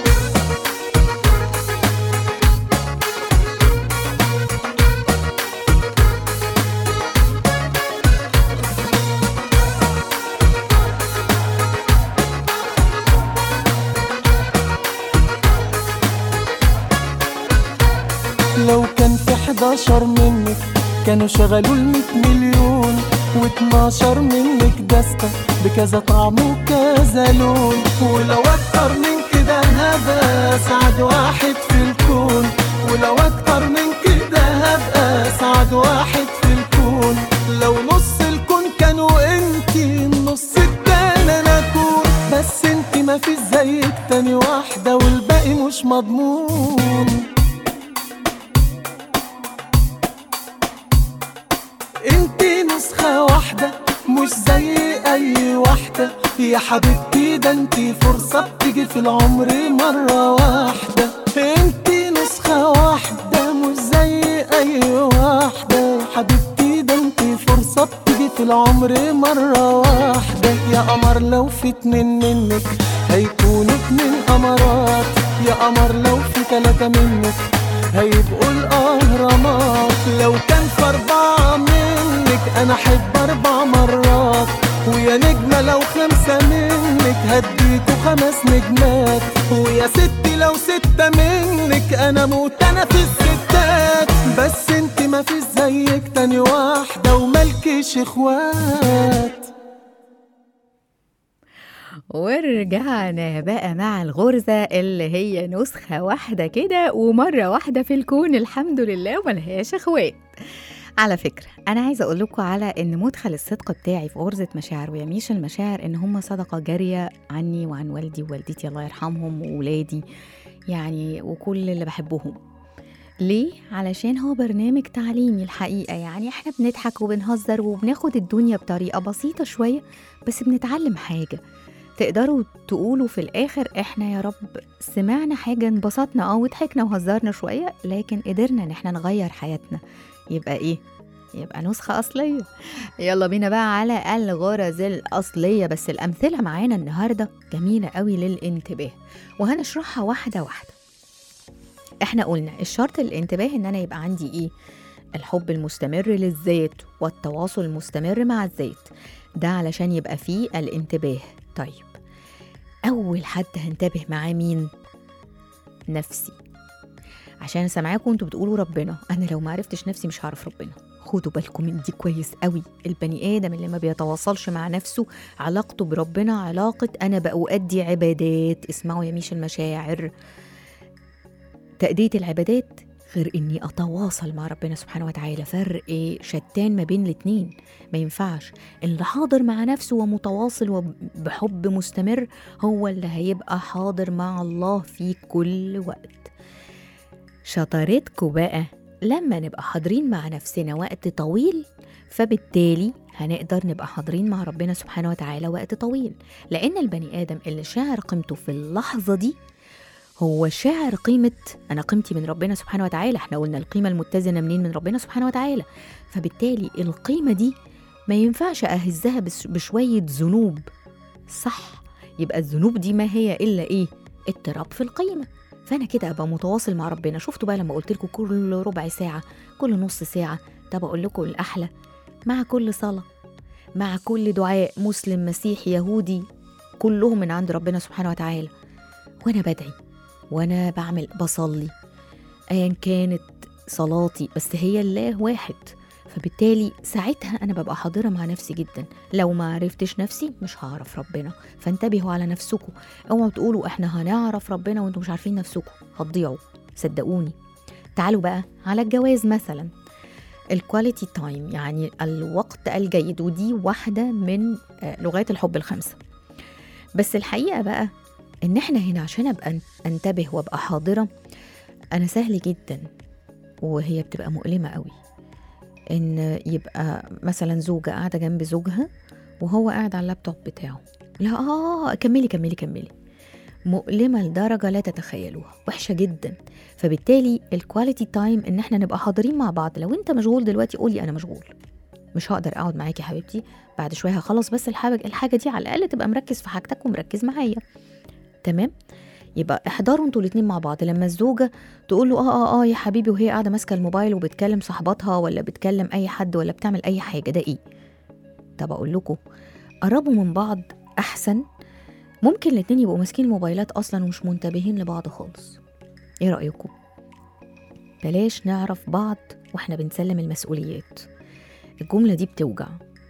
لو كان في حداشر منك كانوا شغلوا المية مليون، واتناشر منك دستة بكذا طعم وكذا لون، ولو اكتر من كده هبقى اسعد واحد في الكون، ولو اكتر من كده هبقى اسعد واحد في الكون. لو نص الكون كانوا انتي النص التاني انا اكون، بس انتي مفيش زيك تاني واحدة والباقي مش مضمون. انتي نسخة واحدة مش زي اي واحدة يا حبيبتي، ده انتي فرصة بتيجي في العمر مرة واحدة. انتي نسخة واحدة مش زي اي واحدة يا حبيبتي، ده انتي فرصة بتيجي في العمر مرة واحدة. يا قمر لو في اتنين منك هيكونوا اتنين قمرات، يا قمر لو في تلاتة منك هيبقوا الأهرامات. لو كان في أربعة منك أنا أحب أربع مرات، ويا نجمة لو خمسة منك هديكوا خمس نجمات، ويا ستي لو ستة منك أنا موت أنا في الستات. بس انت ما في زيك تاني واحدة وملكش اخوات. ورجعنا بقى مع الغرزة اللي هي نسخة واحدة كده ومرة واحدة في الكون الحمد لله وملهاش اخوات. على فكرة أنا عايزة أقول لكم على إن مدخل الصدق بتاعي في غرزة مشاعر ويميش المشاعر إن هم صدقة جارية عني وعن والدي ووالدتي الله يرحمهم وولادي يعني وكل اللي بحبهم. ليه؟ علشان هو برنامج تعليمي الحقيقة، يعني إحنا بنضحك وبنهزر وبناخد الدنيا بطريقة بسيطة شوية بس بنتعلم حاجة تقدروا تقولوا في الآخر إحنا يا رب سمعنا حاجة انبسطنا اه وضحكنا وهزرنا شوية لكن قدرنا إن إحنا نغير حياتنا. يبقى إيه؟ يبقى نسخة أصلية. يلا بينا بقى على الغرز الأصلية، بس الأمثلة معانا النهاردة جميلة قوي للانتباه وهنشرحها واحدة واحدة. إحنا قلنا الشرط الانتباه إن أنا يبقى عندي إيه؟ الحب المستمر للذات والتواصل المستمر مع الذات، ده علشان يبقى فيه الانتباه. طيب أول حد هنتبه معاه مين؟ نفسي، عشان سامعاكم انتوا بتقولوا ربنا، أنا لو معرفتش نفسي مش هعرف ربنا. خدوا بالكم من دي كويس قوي. البني آدم اللي ما بيتواصلش مع نفسه علاقته بربنا علاقة أنا بأؤدي عبادات. اسمعوا يميش المشاعر، تأدية العبادات غير إني أتواصل مع ربنا سبحانه وتعالى، فرق شتان ما بين الاتنين. ما ينفعش اللي حاضر مع نفسه ومتواصل وبحب مستمر هو اللي هيبقى حاضر مع الله في كل وقت. شطارتكم بقى لما نبقى حاضرين مع نفسنا وقت طويل فبالتالي هنقدر نبقى حاضرين مع ربنا سبحانه وتعالى وقت طويل، لأن البني آدم اللي شاعر قيمته في اللحظة دي هو شاعر قيمة أنا قيمتي من ربنا سبحانه وتعالى. احنا قلنا القيمة المتزنة منين؟ من ربنا سبحانه وتعالى. فبالتالي القيمة دي ما ينفعش أهزها بشوية ذنوب، صح؟ يبقى الذنوب دي ما هي إلا إيه؟ اضطراب في القيمة. فأنا كده أبقى متواصل مع ربنا. شفتوا بقى لما قلت لكم كل ربع ساعة كل نص ساعة؟ طب أقول لكم الأحلى، مع كل صلاة مع كل دعاء مسلم مسيحي يهودي كلهم من عند ربنا سبحانه وتعالى، وأنا بدعي وأنا بعمل بصلي أيا كانت صلاتي بس هي الله واحد. فبالتالي ساعتها أنا ببقى حاضرة مع نفسي جدا. لو ما عرفتش نفسي مش هعرف ربنا. فانتبهوا على نفسكم، اوعوا تقولوا احنا هنعرف ربنا وانتم مش عارفين نفسكم، هتضيعوا صدقوني. تعالوا بقى على الجواز مثلا، الكواليتي تايم يعني الوقت الجيد، ودي واحدة من لغات الحب الخمسة. بس الحقيقة بقى ان احنا هنا عشان ابقى انتبه وابقى حاضرة انا سهل جدا وهي بتبقى مؤلمة قوي ان يبقى مثلا زوجة قاعدة جنب زوجها وهو قاعد على اللابتوب بتاعه. لا اه كملي كملي كملي، مؤلمة لدرجة لا تتخيلوها، وحشة جدا. فبالتالي الكواليتي تايم ان احنا نبقى حاضرين مع بعض. لو انت مشغول دلوقتي قولي انا مشغول مش هقدر اقعد معاكي يا حبيبتي، بعد شوية هخلص، بس الحاجة الحاجة دي على الاقل تبقى مركز في حاجتك ومركز معايا، تمام؟ يبقى احضروا انتوا الاتنين مع بعض. لما الزوجة تقول له اه اه اه يا حبيبي وهي قاعدة ماسكة الموبايل وبتكلم صاحباتها ولا بتكلم اي حد ولا بتعمل اي حاجة، ده ايه؟ طب اقول لكم قربوا من بعض احسن. ممكن الاتنين يبقوا ماسكين الموبايلات اصلا ومش منتبهين لبعض خالص. ايه رأيكم؟ بلاش نعرف بعض واحنا بنسلم المسؤوليات. الجملة دي بتوجع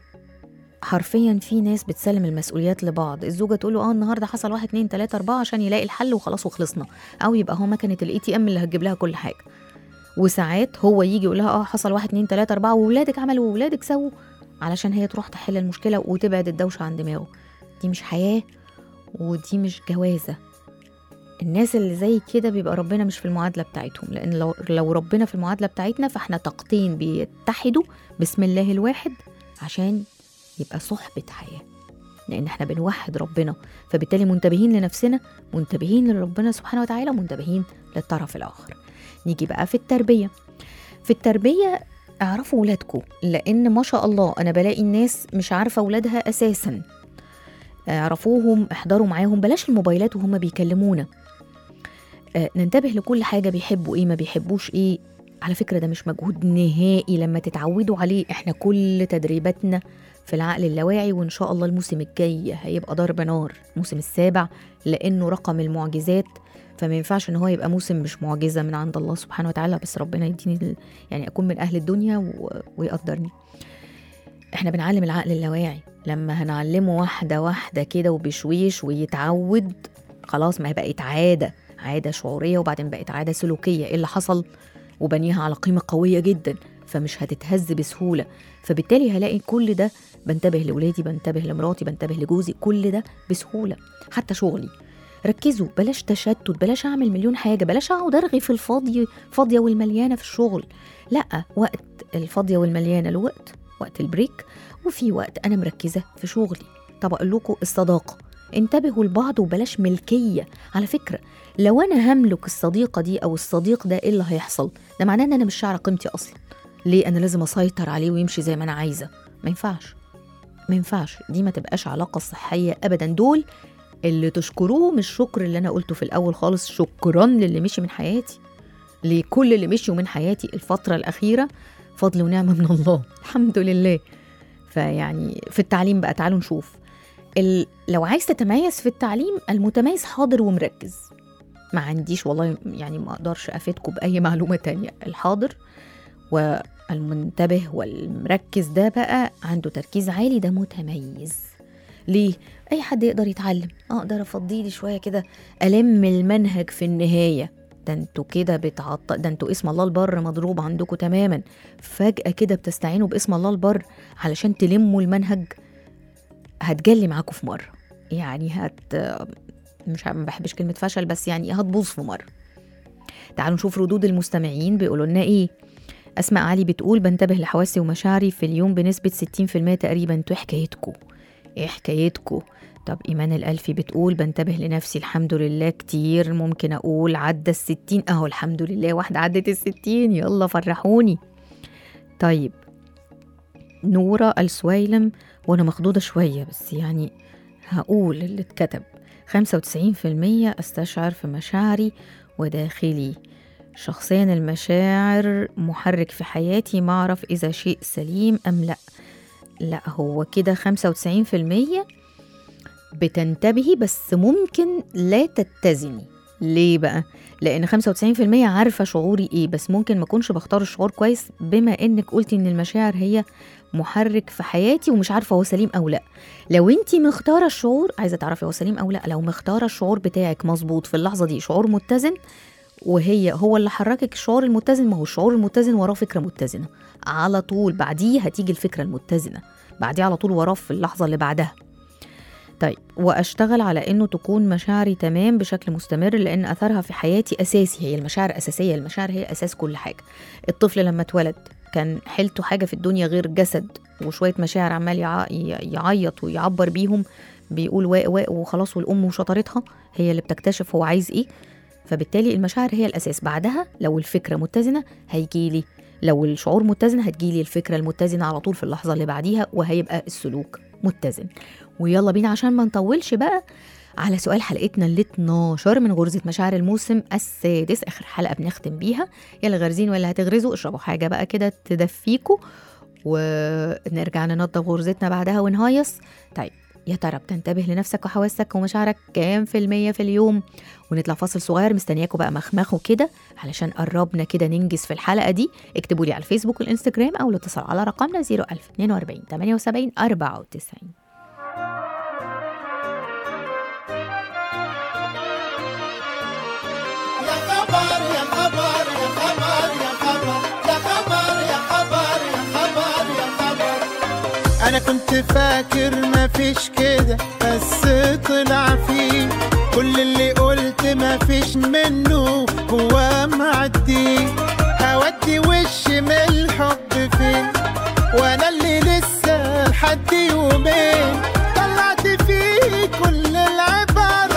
حرفيا. في ناس بتسلم المسؤوليات لبعض، الزوجة تقول له اه النهارده حصل واحد اتنين تلاتة اربعة عشان يلاقي الحل وخلاص وخلصنا، او يبقى هو مكنة الاي تي ام اللي هتجيب لها كل حاجة. وساعات هو يجي يقول لها اه حصل واحد اتنين تلاتة اربعة وولادك عملوا وولادك سووا، علشان هي تروح تحل المشكلة وتبعد الدوشة عن دماغه. دي مش حياة ودي مش جوازة. الناس اللي زي كده بيبقى ربنا مش في المعادلة بتاعتهم، لأن لو, لو ربنا في المعادلة بتاعتنا فاحنا طاقتين بيتحدوا بسم الله الواحد عشان يبقى صحبة حياة، لأن احنا بنوحد ربنا. فبالتالي منتبهين لنفسنا، منتبهين لربنا سبحانه وتعالى، منتبهين للطرف الآخر. نيجي بقى في التربية. في التربية اعرفوا ولادكم، لأن ما شاء الله أنا بلاقي الناس مش عارفة ولادها أساساً. اعرفوهم، احضروا معاهم، بلاش الموبايلات وهم بيكلمونا. اه ننتبه لكل حاجة، بيحبوا ايه ما بيحبوش ايه. على فكرة ده مش مجهود نهائي لما تتعودوا عليه. احنا كل تدريباتنا في العقل اللاواعي، وإن شاء الله الموسم الجاي هيبقى ضرب نار، الموسم السابع، لأنه رقم المعجزات فما ينفعش ان هو يبقى موسم مش معجزه من عند الله سبحانه وتعالى، بس ربنا يديني يعني اكون من اهل الدنيا و... ويقدرني. احنا بنعلم العقل اللاواعي، لما هنعلمه واحده واحده كده وبشويش ويتعود، خلاص ما هي بقت عاده، عاده شعوريه وبعدين بقت عاده سلوكيه. ايه اللي حصل؟ وبنيها على قيمه قويه جدا، فمش هتتهز بسهوله. فبالتالي هلاقي كل ده، بنتبه لولادي، بنتبه لمراتي، بنتبه لجوزي، كل ده بسهوله. حتى شغلي، ركزوا، بلاش تشتت، بلاش اعمل مليون حاجه، بلاش اقعد ارغي في الفاضي فاضيه والمليانه في الشغل. لا، وقت الفاضيه والمليانه له وقت، وقت البريك، وفي وقت انا مركزه في شغلي. طب اقول لكم الصداقه، انتبهوا لبعض وبلاش ملكيه. على فكره لو انا هملك الصديقه دي او الصديق ده، ايه اللي هيحصل؟ ده معناه ان انا مش شاعره قيمتي اصلا. ليه انا لازم اسيطر عليه ويمشي زي ما انا عايزه؟ ما ينفعش، ما ينفعش، دي ما تبقاش علاقه صحيه ابدا. دول اللي تشكروهم الشكر اللي انا قلته في الاول خالص، شكرا للي مشي من حياتي، لكل اللي مشيوا من حياتي الفتره الاخيره، فضل ونعمه من الله، الحمد لله. فيعني في التعليم بقى، تعالوا نشوف ال... لو عايز تتميز في التعليم، المتميز حاضر ومركز. ما عنديش والله يعني ما اقدرش افيدكم باي معلومه تانية. الحاضر والمنتبه والمركز ده بقى عنده تركيز عالي، ده متميز. ليه؟ اي حد يقدر يتعلم، اقدر افضيلي شويه كده الم المنهج في النهايه. ده انتوا كده بتعط ده انتوا اسم الله البر مضروب عندكم تماما. فجاه كده بتستعينوا باسم الله البر علشان تلموا المنهج، هتجلي معاكم في مره. يعني هت مش ما بحبش كلمه فشل، بس يعني هتبوظ في مره. تعالوا نشوف ردود المستمعين بيقولوا لنا ايه. اسماء علي بتقول بنتبه لحواسي ومشاعري في اليوم بنسبه ستين في المية تقريبا. انتوا حكايتكم ايه حكايتكم؟ طب ايمان الالفي بتقول بنتبه لنفسي الحمد لله كتير، ممكن اقول عدى الستين. اهو الحمد لله واحده عدت الستين، يلا فرحوني. طيب نورة السويلم، وانا مخضوضه شويه بس يعني هقول اللي اتكتب. خمسة وتسعين في المية استشعر في مشاعري وداخلي شخصيا، المشاعر محرك في حياتي، ما اعرف اذا شيء سليم ام لا. لا هو كده خمسة وتسعين في المية بتنتبهي، بس ممكن لا تتزني. ليه بقى؟ لان خمسة وتسعين في المية عارفه شعوري ايه، بس ممكن ما اكونش بختار الشعور كويس، بما انك قلتي ان المشاعر هي محرك في حياتي ومش عارفه هو سليم او لا. لو انتي مختاره الشعور، عايزه تعرفي هو سليم او لا، لو مختاره الشعور بتاعك مظبوط في اللحظه دي، شعور متزن، وهي هو اللي حركك الشعور المتزن، ما هو الشعور المتزن وراه فكره متزنه على طول، بعديه هتيجي الفكره المتزنه، بعديه على طول وراه في اللحظه اللي بعدها. طيب واشتغل على انه تكون مشاعري تمام بشكل مستمر، لان اثرها في حياتي اساسي. هي المشاعر اساسيه، المشاعر هي اساس كل حاجه. الطفل لما اتولد كان حيلته حاجه في الدنيا غير جسد وشويه مشاعر عمال يعيط ويعبر بيهم، بيقول واق واق وخلاص، والام وشطارتها هي اللي بتكتشف هو عايز ايه. فبالتالي المشاعر هي الاساس، بعدها لو الفكره متزنه هيجيلي، لو الشعور متزن هتجيلي الفكره المتزنه على طول في اللحظه اللي بعديها، وهيبقى السلوك متزن. ويلا بينا عشان ما نطولش بقى على سؤال حلقتنا اللي اتناشر من غرزة مشاعر الموسم السادس، آخر حلقة بنختم بيها. يلا غارزين ولا هتغرزوا؟ اشربوا حاجة بقى كده تدفيكوا ونرجع ننضف غرزتنا بعدها ونهيص. طيب يا ترى بتنتبه لنفسك وحواسك ومشاعرك كام في المية في اليوم؟ ونطلع فاصل صغير، مستنياكوا بقى مخمخوا كده علشان قربنا كده ننجز في الحلقة دي. اكتبوا لي على الفيسبوك والانستجرام او اتصلوا على رقمنا صفر ألف اتنين وأربعين تمانية وسبعين أربعة وتسعين. يا خبر يا خبر يا خبر يا خبر يا خبر يا خبر يا خبر يا خبر. أنا كنت فاكر مفيش كده، بس طلع فيه كل اللي قلت مفيش منه، هو معدي. هودي وش من الحب فين وأنا اللي لسه لحد يومين طلعت فيه كل العبر.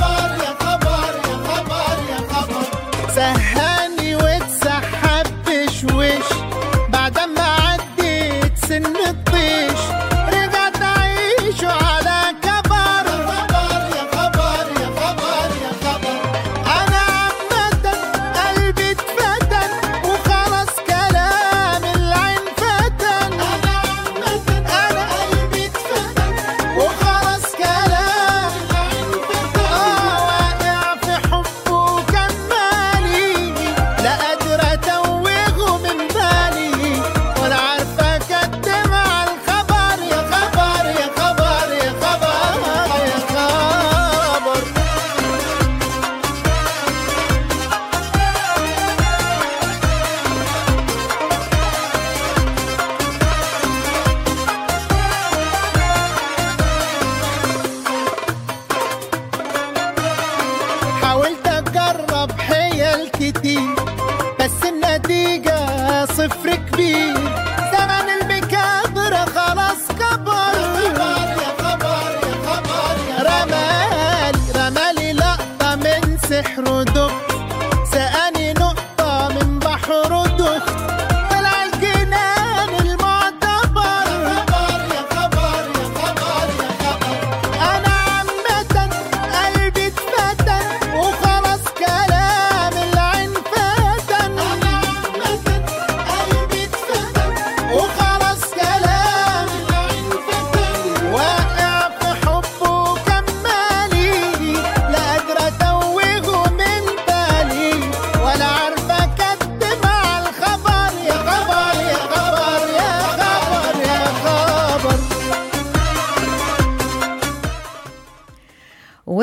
سهاني واتسحب بشويش بعد ما عديت سن الطيش، رجعت اعيش على كبر. يا خبر يا خبر يا خبر. انا عامة قلبي اتفتن وخلاص كلام العين فتن. انا عامة انا قلبي اتفتن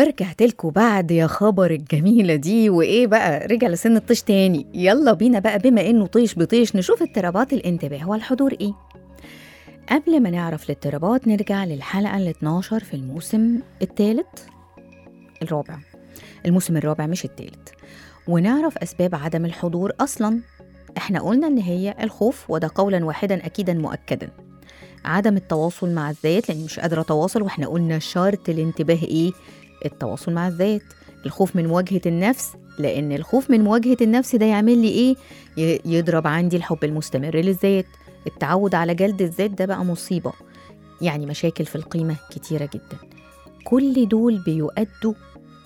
ورجعت لكم بعد يا خبر الجميلة دي. وإيه بقى، رجع لسن الطيش تاني. يلا بينا بقى بما إنه طيش بطيش نشوف اضطرابات الانتباه والحضور إيه. قبل ما نعرف الاضطرابات نرجع للحلقة ال اتناشر في الموسم الثالث الرابع الموسم الرابع مش الثالث، ونعرف أسباب عدم الحضور أصلا. احنا قلنا إن هي الخوف، وده قولا واحدا أكيدا مؤكدا. عدم التواصل مع الذات، لأني مش قادرة أتواصل، وإحنا قلنا شرط الانتباه إيه؟ التواصل مع الذات. الخوف من مواجهة النفس، لأن الخوف من مواجهة النفس ده يعمل لي إيه؟ يضرب عندي الحب المستمر للذات. التعود على جلد الذات ده بقى مصيبة، يعني مشاكل في القيمة كتيرة جدا. كل دول بيؤدوا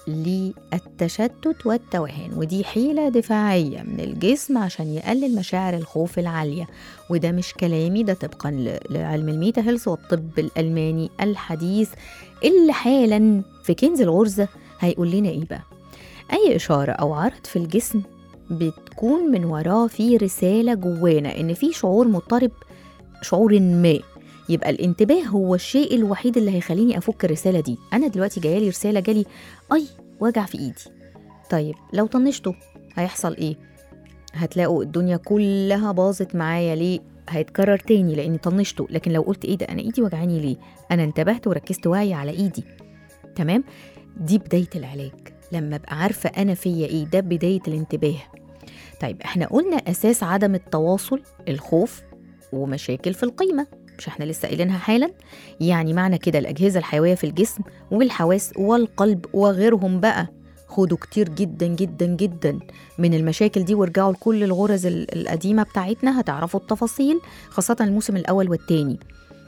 للتشتت والتوهان، ودي حيلة دفاعية من الجسم عشان يقلل مشاعر الخوف العالية. وده مش كلامي، ده طبقا لعلم الميتا هيلث والطب الألماني الحديث اللي حالا في كنز الغرزة هيقول لنا إيه بقى. أي إشارة أو عرض في الجسم بتكون من وراه في رسالة جوانا إن في شعور مضطرب، شعور ما. يبقى الانتباه هو الشيء الوحيد اللي هيخليني أفك الرسالة دي. أنا دلوقتي جايالي رسالة، جالي أي وجع في إيدي. طيب لو طنشته هيحصل إيه؟ هتلاقوا الدنيا كلها باظت معايا. ليه؟ هيتكرر تاني لأني طنشته. لكن لو قلت إيه ده، أنا إيدي وجعاني ليه؟ أنا انتبهت وركزت وعي على إيدي. تمام؟ دي بداية العلاج. لما أبقى عارفة أنا فيا إيه، ده بداية الانتباه. طيب إحنا قلنا أساس عدم التواصل الخوف ومشاكل في القيمة، مش احنا لسه قايلينها حالا؟ يعني معنى كده الأجهزة الحيوية في الجسم والحواس والقلب وغيرهم بقى خدوا كتير جدا جدا جدا من المشاكل دي، وارجعوا لكل الغرز القديمة بتاعتنا هتعرفوا التفاصيل، خاصة الموسم الأول والتاني.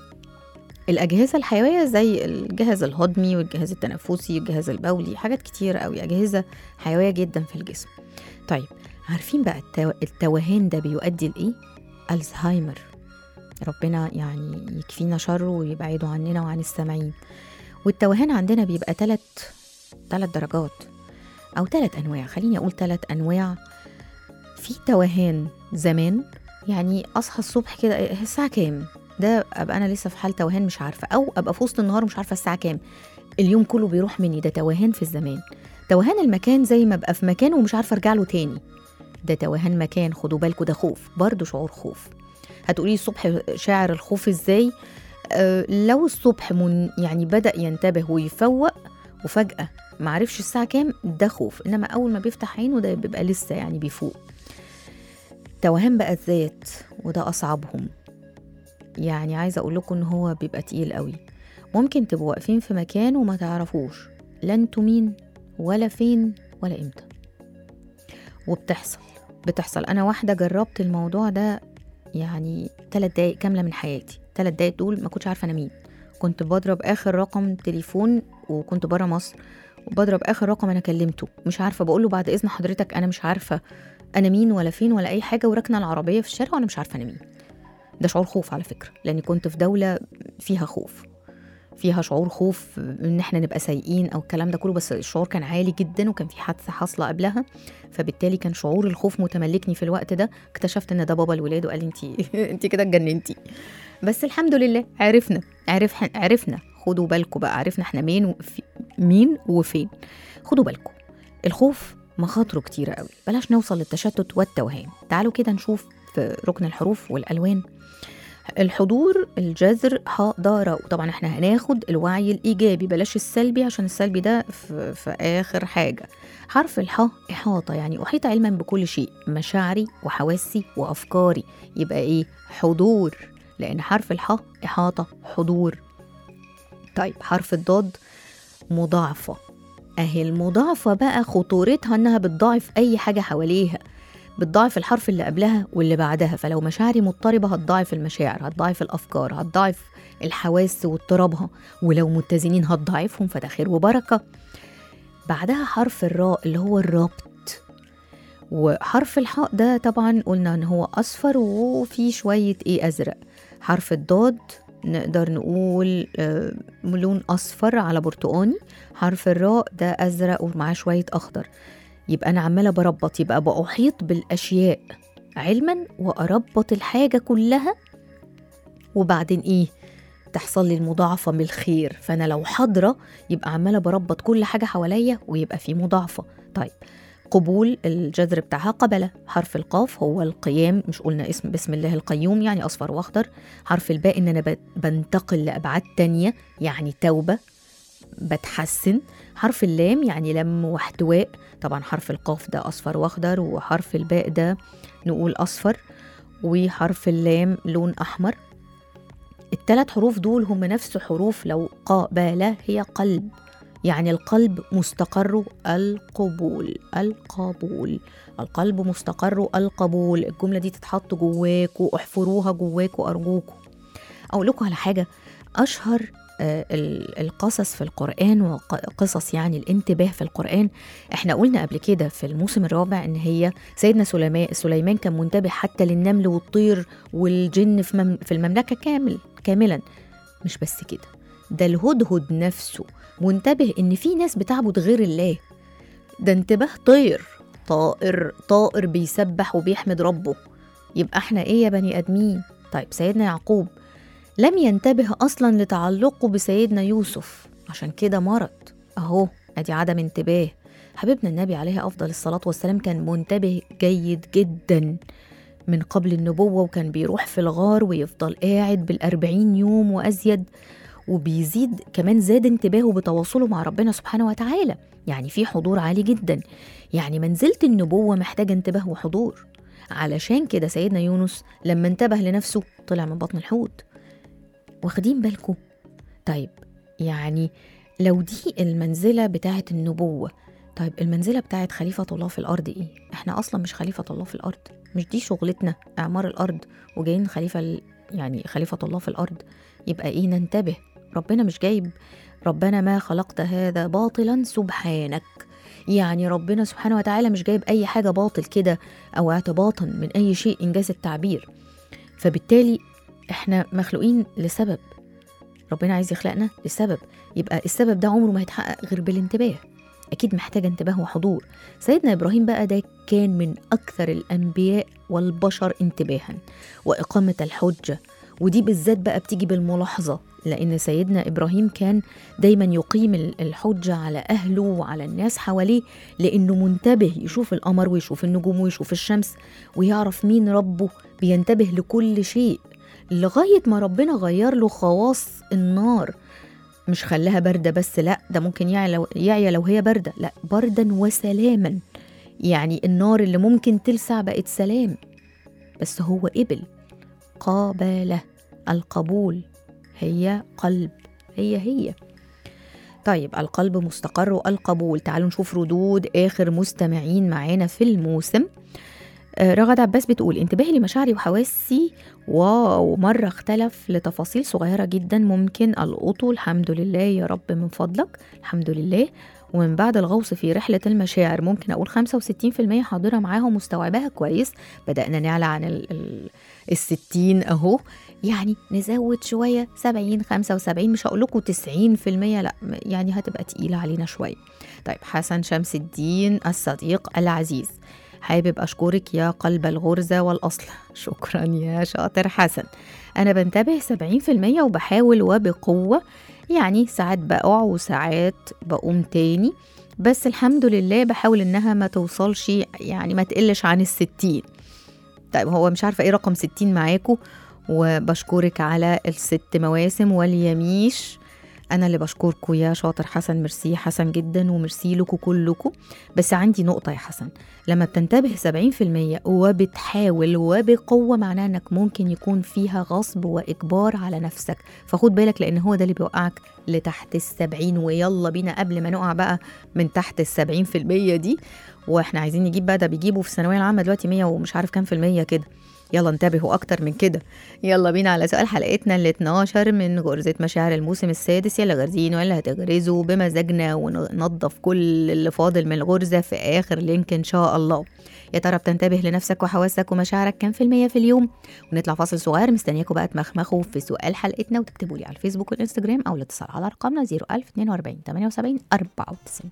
الأجهزة الحيوية زي الجهاز الهضمي والجهاز التنفسي والجهاز البولي، حاجات كتير قوي، أجهزة حيوية جدا في الجسم. طيب عارفين بقى التوهان ده بيؤدي لإيه؟ ألزهايمر. ربنا يعني يكفينا شره ويبعده عننا وعن السامعين. والتوهان عندنا بيبقى ثلاث ثلاث درجات أو ثلاث أنواع. خليني أقول ثلاث أنواع. في توهان زمان، يعني أصحى الصبح كده الساعة كام، ده أبقى أنا لسه في حال توهان مش عارفة، أو أبقى في وسط النهار مش عارفة الساعة كام، اليوم كله بيروح مني، ده توهان في الزمان. توهان المكان، زي ما أبقى في مكان ومش عارفة أرجع له تاني، ده توهان مكان. خدوا بالكوا ده خوف، برضو شعور خوف. هتقولي الصبح شاعر الخوف ازاي؟ أه لو الصبح من يعني بدأ ينتبه ويفوق وفجأة معرفش الساعة كام، ده خوف. إنما أول ما بيفتح عينه ده بيبقى لسه يعني بيفوق. توهان بقى الذات، وده أصعبهم. يعني عايزة أقول لكم إن هو بيبقى تقيل قوي. ممكن تبقوا واقفين في مكان وما تعرفوش لا انتوا مين ولا فين ولا إمتى، وبتحصل بتحصل أنا واحدة جربت الموضوع ده، يعني ثلاث دقايق كاملة من حياتي. ثلاث دقايق دول ما كنتش عارفة أنا مين. كنت بضرب آخر رقم تليفون وكنت برا مصر، وبضرب آخر رقم أنا كلمته مش عارفة، بقوله بعد إذن حضرتك أنا مش عارفة أنا مين ولا فين ولا أي حاجة، وراكنة العربية في الشارع وأنا مش عارفة أنا مين. ده شعور خوف على فكرة، لأني كنت في دولة فيها خوف، فيها شعور خوف إن إحنا نبقى سايقين أو الكلام ده كله، بس الشعور كان عالي جدا وكان في حادثة حاصلة قبلها، فبالتالي كان شعور الخوف متملكني في الوقت ده. اكتشفت إن ده بابا الولاد وقال لي أنتي أنتي كده اتجننتي، بس الحمد لله عرفنا عرف عرفنا خدوا بالكم بقى، عرفنا إحنا مين وفي مين وفين. خدوا بالكم الخوف مخاطره كتيرة قوي، بلاش نوصل للتشتت والتوهان. تعالوا كده نشوف في ركن الحروف والألوان. الحضور الجذر حاضر، وطبعا احنا هناخد الوعي الإيجابي بلاش السلبي، عشان السلبي ده في, في آخر حاجة. حرف الحاء إحاطة، يعني أحيط علما بكل شيء، مشاعري وحواسي وأفكاري، يبقى إيه؟ حضور، لأن حرف الحاء إحاطة حضور. طيب حرف الضاد مضاعفة، أهي المضاعفة بقى خطورتها أنها بتضاعف أي حاجة حواليها، بتضاعف الحرف اللي قبلها واللي بعدها. فلو مشاعري مضطربة هتضاعف المشاعر، هتضاعف الأفكار، هتضاعف الحواس واضطرابها، ولو متزنين هتضاعفهم، فده خير وبركة. بعدها حرف الراء اللي هو الربط، وحرف الحاء ده طبعا قلنا ان هو أصفر وفي شوية ايه أزرق. حرف الضاد نقدر نقول آه لون أصفر على برتقاني. حرف الراء ده أزرق ومعاه شوية أخضر. يبقى أنا عمالة بربط، يبقى بأحيط بالأشياء علما وأربط الحاجة كلها، وبعدين إيه؟ تحصل لي المضاعفة من الخير. فأنا لو حاضرة يبقى عمالة بربط كل حاجة حواليا ويبقى في مضاعفة. طيب قبول الجذر بتاعها قبلة. حرف القاف هو القيام، مش قلنا اسم بسم الله القيوم يعني أصفر وأخضر. حرف الباء إن أنا بنتقل لأبعاد تانية يعني توبة، بتحسن. حرف اللام يعني لم واحتواء، طبعا حرف القاف ده أصفر وأخضر، وحرف الباء ده نقول أصفر، وحرف اللام لون أحمر. الثلاث حروف دول هم نفس حروف لو قابلة هي قلب، يعني القلب مستقر القبول. القبول، القلب مستقر القبول. الجملة دي تتحط جواكوا، احفروها جواكوا أرجوكوا. أقول لكم على حاجة، أشهر القصص في القرآن وقصص يعني الانتباه في القرآن، احنا قلنا قبل كده في الموسم الرابع ان هي سيدنا سليمان سليمان كان منتبه حتى للنمل والطير والجن في, مم في المملكة كامل كاملا. مش بس كده، ده الهدهد نفسه منتبه ان في ناس بتعبد غير الله. ده انتباه طير، طائر طائر بيسبح وبيحمد ربه. يبقى احنا ايه يا بني ادمين؟ طيب سيدنا يعقوب لم ينتبه أصلا لتعلقه بسيدنا يوسف، عشان كده مرض. أهو أدي عدم انتباه. حبيبنا النبي عليه أفضل الصلاة والسلام كان منتبه جيد جدا من قبل النبوة، وكان بيروح في الغار ويفضل قاعد بالأربعين يوم وأزيد، وبيزيد كمان زاد انتباهه بتواصله مع ربنا سبحانه وتعالى. يعني في حضور عالي جدا، يعني منزلة النبوة محتاجة انتباه وحضور. علشان كده سيدنا يونس لما انتبه لنفسه طلع من بطن الحوت. واخدين بالكم؟ طيب يعني لو دي المنزلة بتاعة النبوة، طيب المنزلة بتاعة خليفة الله في الأرض إيه؟ إحنا أصلا مش خليفة الله في الأرض، مش دي شغلتنا إعمار الأرض وجايين خليفة يعني خليفة الله في الأرض. يبقى إيه؟ ننتبه. ربنا مش جايب، ربنا ما خلقت هذا باطلا سبحانك، يعني ربنا سبحانه وتعالى مش جايب أي حاجة باطل كده أو اعتباطا من أي شيء إنجاز التعبير. فبالتالي احنا مخلوقين لسبب، ربنا عايز يخلقنا لسبب، يبقى السبب ده عمره ما هيتحقق غير بالانتباه. اكيد محتاج انتباه وحضور. سيدنا ابراهيم بقى ده كان من اكثر الانبياء والبشر انتباها واقامة الحجة، ودي بالذات بقى بتيجي بالملاحظة، لان سيدنا ابراهيم كان دايما يقيم الحجة على اهله وعلى الناس حواليه، لانه منتبه يشوف القمر ويشوف النجوم ويشوف الشمس ويعرف مين ربه، بينتبه لكل شيء لغاية ما ربنا غير له خواص النار. مش خلاها باردة بس، لا ده ممكن يعي لو, يعي لو هي باردة، لا بردا وسلاما، يعني النار اللي ممكن تلسع بقت سلام. بس هو قبل، قابله. القبول هي قلب، هي هي. طيب القلب مستقر القبول. تعالوا نشوف ردود آخر مستمعين معانا في الموسم. رغد عباس بتقول انتباهي لمشاعري وحواسي واو مرة اختلف لتفاصيل صغيرة جدا ممكن ألقطه، الحمد لله يا رب من فضلك، الحمد لله. ومن بعد الغوص في رحلة المشاعر ممكن أقول خمسة وستين في المية حاضرة معاها ومستوعباها كويس. بدأنا نعلى عن ال ال الستين أهو، يعني نزود شوية سبعين خمسة وسبعين، مش هقول لكم تسعين في المية، لا يعني هتبقى تقيلة علينا شوية. طيب حسن شمس الدين الصديق العزيز، حابب أشكرك يا قلب الغرزة والأصل. شكرا يا شاطر حسن. أنا بنتبه سبعين في المية وبحاول وبقوة، يعني ساعات بقع وساعات بقوم تاني، بس الحمد لله بحاول إنها ما توصلش، يعني ما تقلش عن الستين. طيب هو مش عارفة إيه رقم ستين معاكو، وبشكرك على الست مواسم واليميش. أنا اللي بشكركم يا شاطر حسن، ميرسي حسن جدا وميرسي لكم كلكم. بس عندي نقطة يا حسن، لما بتنتبه سبعين في المية وبتحاول وبقوة معناه أنك ممكن يكون فيها غصب وإجبار على نفسك، فخد بالك لأن هو ده اللي بيوقعك لتحت السبعين. ويلا بينا قبل ما نقع بقى من تحت السبعين في المية دي، وإحنا عايزين نجيب بقى، ده بيجيبوا في الثانوية العامة دلوقتي مية ومش عارف كام في المية كده. يلا انتبهوا أكتر من كده. يلا بينا على سؤال حلقتنا ال اتناشر من غرزة مشاعر الموسم السادس. يلا غرزين ولا هتغرزوا بمزاجنا وننظف كل اللي فاضل من الغرزة في آخر لينك إن شاء الله. يا ترى بتنتبه لنفسك وحواسك ومشاعرك كام في المية في اليوم؟ ونطلع فاصل صغير، مستنياكم بقى تمخمخوا في سؤال حلقتنا وتكتبوا لي على الفيسبوك والإنستجرام أو الاتصال على أرقامنا صفر ألف اتنين وأربعين تمانية وسبعين أربعة وتسعين.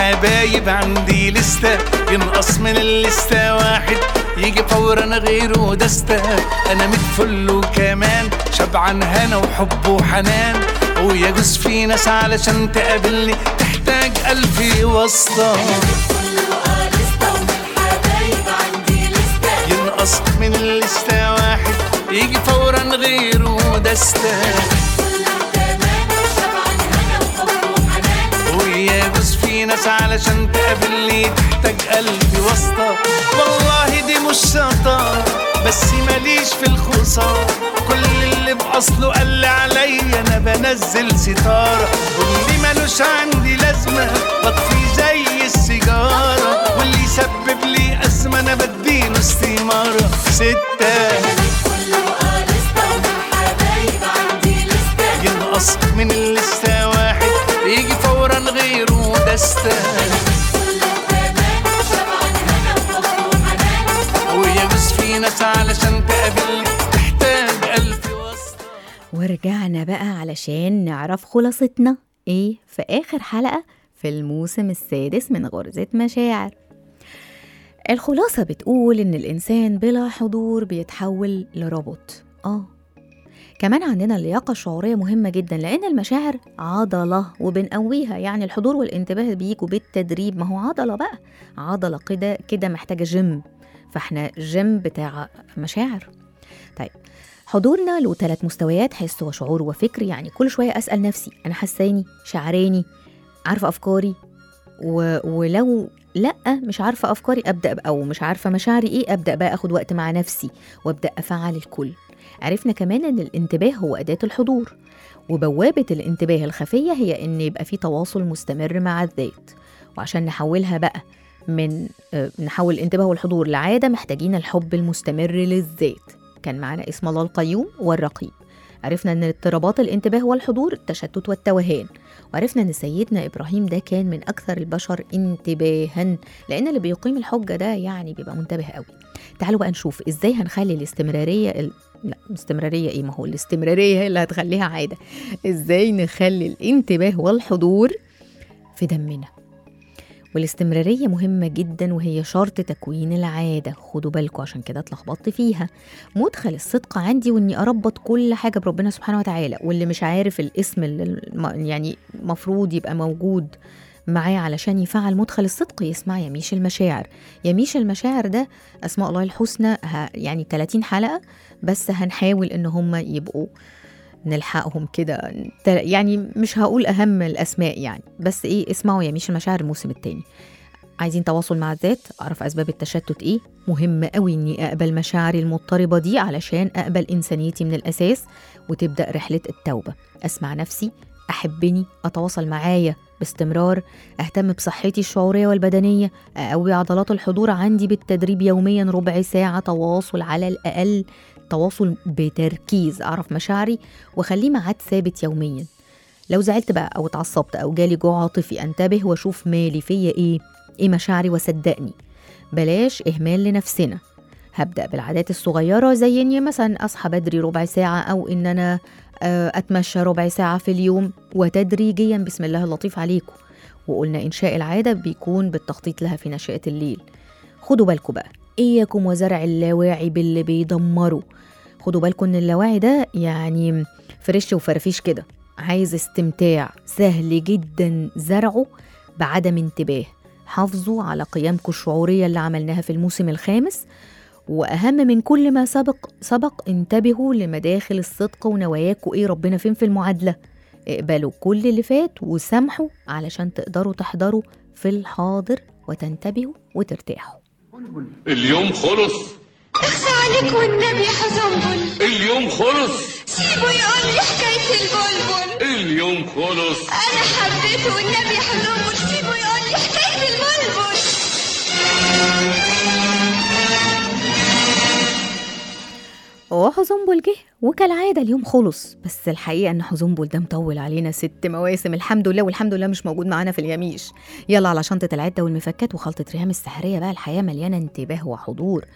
الحبايب عندي لستة، ينقص من اللستة واحد يجي فورا غيره دستة. انا متفل وكمان شبعان هنا وحب وحنان، ويجوز في ناس علشان تقابلني تحتاج ألف واسطة. ينقص من اللستة واحد يجي فورا غيره دستة، ويجوز في ناس علشان تقابلني تحتاج قلبي واسطة. والله دي مش شطارة بس ماليش في الخسارة، كل اللي بأصله قال عليا أنا بنزل ستارة، واللي مالوش عندي لازمة بطفي زي السيجارة، واللي يسبب لي أزمة أنا بديله استمارة. ستة ينقص من اللستة واحد يجي فورا غيره دستة، ويجوز في ناس علشان تقابلني تحتاج ألف واسطة. ورجعنا بقى علشان نعرف خلاصتنا ايه في آخر حلقة في الموسم السادس من غرزة مشاعر. الخلاصة بتقول إن الإنسان بلا حضور بيتحول لروبوت. آه كمان عندنا اللياقة الشعورية مهمة جدا، لأن المشاعر عضلة وبنقويها، يعني الحضور والانتباه بيجوا بالتدريب، ما هو عضلة بقى، عضلة كده كده محتاجة جيم، فاحنا جيم بتاع مشاعر. طيب حضورنا له ثلاث مستويات: حس وشعور وفكر، يعني كل شوية أسأل نفسي أنا حساني شعراني عارفة أفكاري، و... ولو لأ مش عارفة أفكاري أبدأ، أو مش عارفة مشاعري إيه أبدأ بقى أخد وقت مع نفسي وأبدأ أفعل الكل. عرفنا كمان أن الانتباه هو أداة الحضور، وبوابة الانتباه الخفية هي أن يبقى في تواصل مستمر مع الذات. وعشان نحولها بقى من نحول الانتباه والحضور لعادة محتاجين الحب المستمر للذات. كان معنا اسم الله القيوم والرقيب. عرفنا أن اضطرابات الانتباه والحضور التشتت والتوهان، وعرفنا أن سيدنا إبراهيم ده كان من أكثر البشر انتباها، لأن اللي بيقيم الحجة ده يعني بيبقى منتبه قوي. تعالوا بقى نشوف إزاي هنخلي الاستمرارية ال... لا استمرارية إيه، ما هو الاستمرارية هي اللي هتخليها عادة. إزاي نخلي الانتباه والحضور في دمنا. والاستمرارية مهمة جدا وهي شرط تكوين العادة. خدوا بالكم عشان كده اتلخبطت فيها. مدخل الصدق عندي واني اربط كل حاجة بربنا سبحانه وتعالى، واللي مش عارف الاسم اللي يعني مفروض يبقى موجود معاه علشان يفعل مدخل الصدق يسمع يميش المشاعر. يميش المشاعر ده اسماء الله الحسنى، يعني ثلاثين حلقة بس هنحاول ان هم يبقوا نلحقهم كده، يعني مش هقول أهم الأسماء يعني، بس إيه اسمعوا يميش المشاعر الموسم التاني. عايزين تواصل مع الذات، أعرف أسباب التشتت إيه، مهم قوي إني أقبل مشاعري المضطربة دي علشان أقبل إنسانيتي من الأساس، وتبدأ رحلة التوبة. أسمع نفسي، أحبني، أتواصل معايا باستمرار، أهتم بصحتي الشعورية والبدنية، أقوي عضلات الحضور عندي بالتدريب يوميا ربع ساعة تواصل على الأقل، تواصل بتركيز، أعرف مشاعري وخليه ميعاد ثابت يوميا. لو زعلت بقى أو اتعصبت أو جالي جوع عاطفي أنتبه وأشوف مالي فيا إيه إيه مشاعري وصدقني. بلاش إهمال لنفسنا. هبدأ بالعادات الصغيرة زي إني مثلا أصحى بدري ربع ساعة، أو إن أنا أتمشى ربع ساعة في اليوم، وتدريجيا بسم الله اللطيف عليكم. وقلنا إنشاء العادة بيكون بالتخطيط لها في نشأة الليل. خدوا بالكم بقى إياكم وزرع اللاواعي باللي بيدمروا. خدوا بالكم إن اللاواعي ده يعني فريش وفرفيش كده، عايز استمتاع، سهل جدا زرعه بعدم انتباه. حافظوا على قيامكم الشعورية اللي عملناها في الموسم الخامس، وأهم من كل ما سبق سبق انتبهوا لمداخل الصدق ونواياكم إيه، ربنا فين في المعادلة. اقبلوا كل اللي فات وسامحوا علشان تقدروا تحضروا في الحاضر وتنتبهوا وترتاحوا. اليوم خلص. اخفى عليك والنبي حزنبل. اليوم خلص. سيبه يقول لي حكاية البلبل. اليوم خلص. أنا حبيته والنبي حزنبل، سيبه يقول لي حكاية البلبل. وحزنبل جه وكالعادة اليوم خلص، بس الحقيقة ان حزنبل ده مطول علينا ست مواسم الحمد لله، والحمد لله مش موجود معانا في اليميش. يلا على شنطة العدة والمفكات وخلطة ريهام السحرية بقى، الحياة مليانة انتباه وحضور.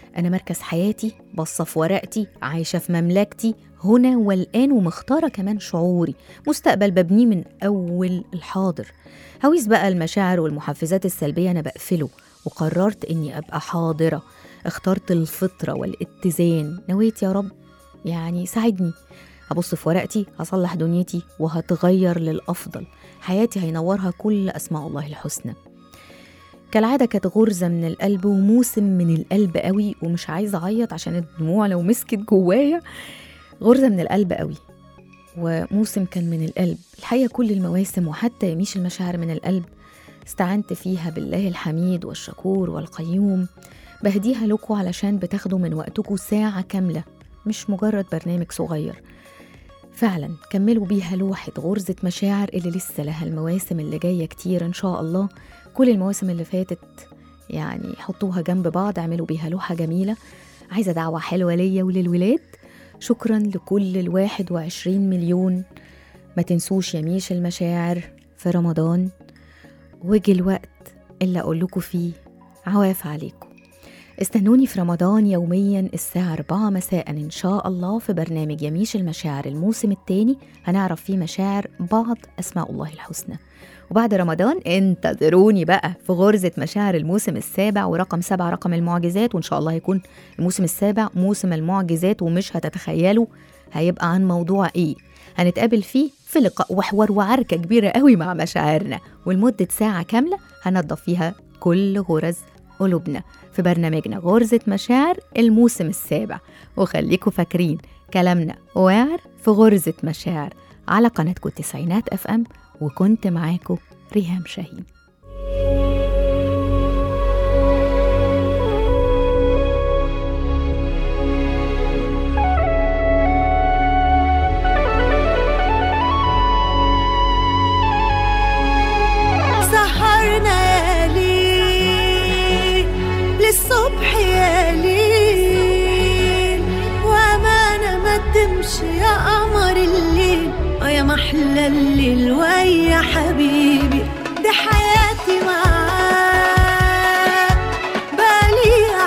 أنا مركز حياتي، باصة في ورقتي، عايشة في مملكتي هنا والآن، ومختارة كمان شعوري، مستقبل ببنيه من أول الحاضر. هويس بقى المشاعر والمحفزات السلبية أنا بقفله، وقررت إني أبقى حاضرة. اخترت الفطرة والاتزان، نويت يا رب يعني ساعدني. أبص في ورقتي، هصلح دنيتي وهتغير للأفضل، حياتي هينورها كل أسماء الله الحسنى. كالعادة كانت غرزة من القلب وموسم من القلب قوي، ومش عايزة أعيط عشان الدموع لو مسكت جوايا. غرزة من القلب قوي وموسم كان من القلب. الحقيقة كل المواسم وحتى يميش المشاعر من القلب استعنت فيها بالله الحميد والشكور والقيوم. بهديها لكم علشان بتاخدوا من وقتكم ساعة كاملة، مش مجرد برنامج صغير. فعلا كملوا بيها لوحة غرزة مشاعر اللي لسه لها المواسم اللي جاية كتير إن شاء الله. كل المواسم اللي فاتت يعني حطوها جنب بعض، اعملوا بيها لوحة جميلة. عايزة دعوة حلوة ليا وللولاد. شكرا لكل الواحد وعشرين مليون. ما تنسوش يميش المشاعر في رمضان، وجي الوقت اللي أقول لكم فيه عواف عليكم. استنوني في رمضان يوميا الساعة أربعة مساء إن شاء الله في برنامج يميش المشاعر الموسم الثاني، هنعرف فيه مشاعر بعض أسماء الله الحسنى. وبعد رمضان انتظروني بقى في غرزة مشاعر الموسم السابع، ورقم سبعة رقم المعجزات، وإن شاء الله يكون الموسم السابع موسم المعجزات، ومش هتتخيلوا هيبقى عن موضوع إيه. هنتقابل فيه في لقاء وحوار وعركة كبيرة قوي مع مشاعرنا، ولمدة ساعة كاملة هنضف فيها كل غرز قلوبنا في برنامجنا غرزة مشاعر الموسم السابع. وخليكم فاكرين كلامنا واعر في غرزة مشاعر على قناتكم التسعينات اف ام، وكنت معاكم ريهام شاهين. سهرنا يا ليل للصبح يا ليل، وامانة ما تمشي يا قمر الليل، ويا محلى الليل ويا حبيبي، دي حياتي معاك بالي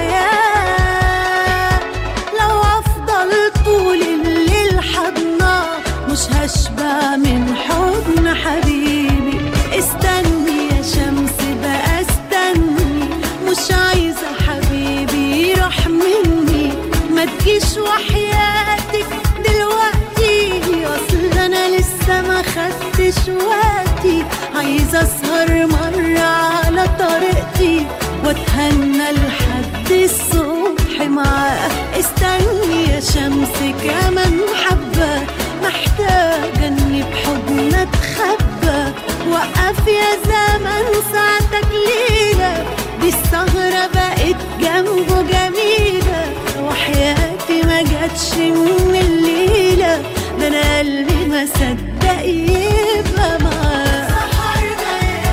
حياة. لو أفضل طول الليل حضناك مش هشبع من حضن حبيبي. استني يا شمس بقى استني، مش عايزة حبيبي يروح مني، ما تجيش وحياتك دلوقتي، أصل أنا لسه ما خدتش وقتي. عايزة أسهر مرة على طريقتي واتهنى لحد الصبح معاك. استني يا شمس كمان حبة، محتاجة إني بحضن أتخبى. وقف يا زمن ساعتك ليلة، دي السهرة بقت جنبه جميلة، وحياتي ما جاتش من الليلة، ده أنا قلبي ما صدق يبقى معاه. سهرنا يا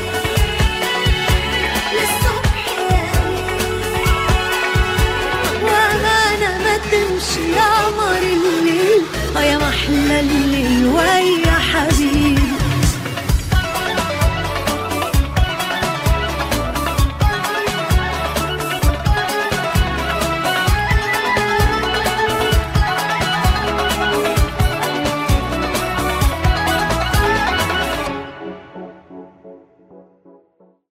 للصبح يا وأنا ما تمشي يا قمر الليل، يا محلى الليل ويا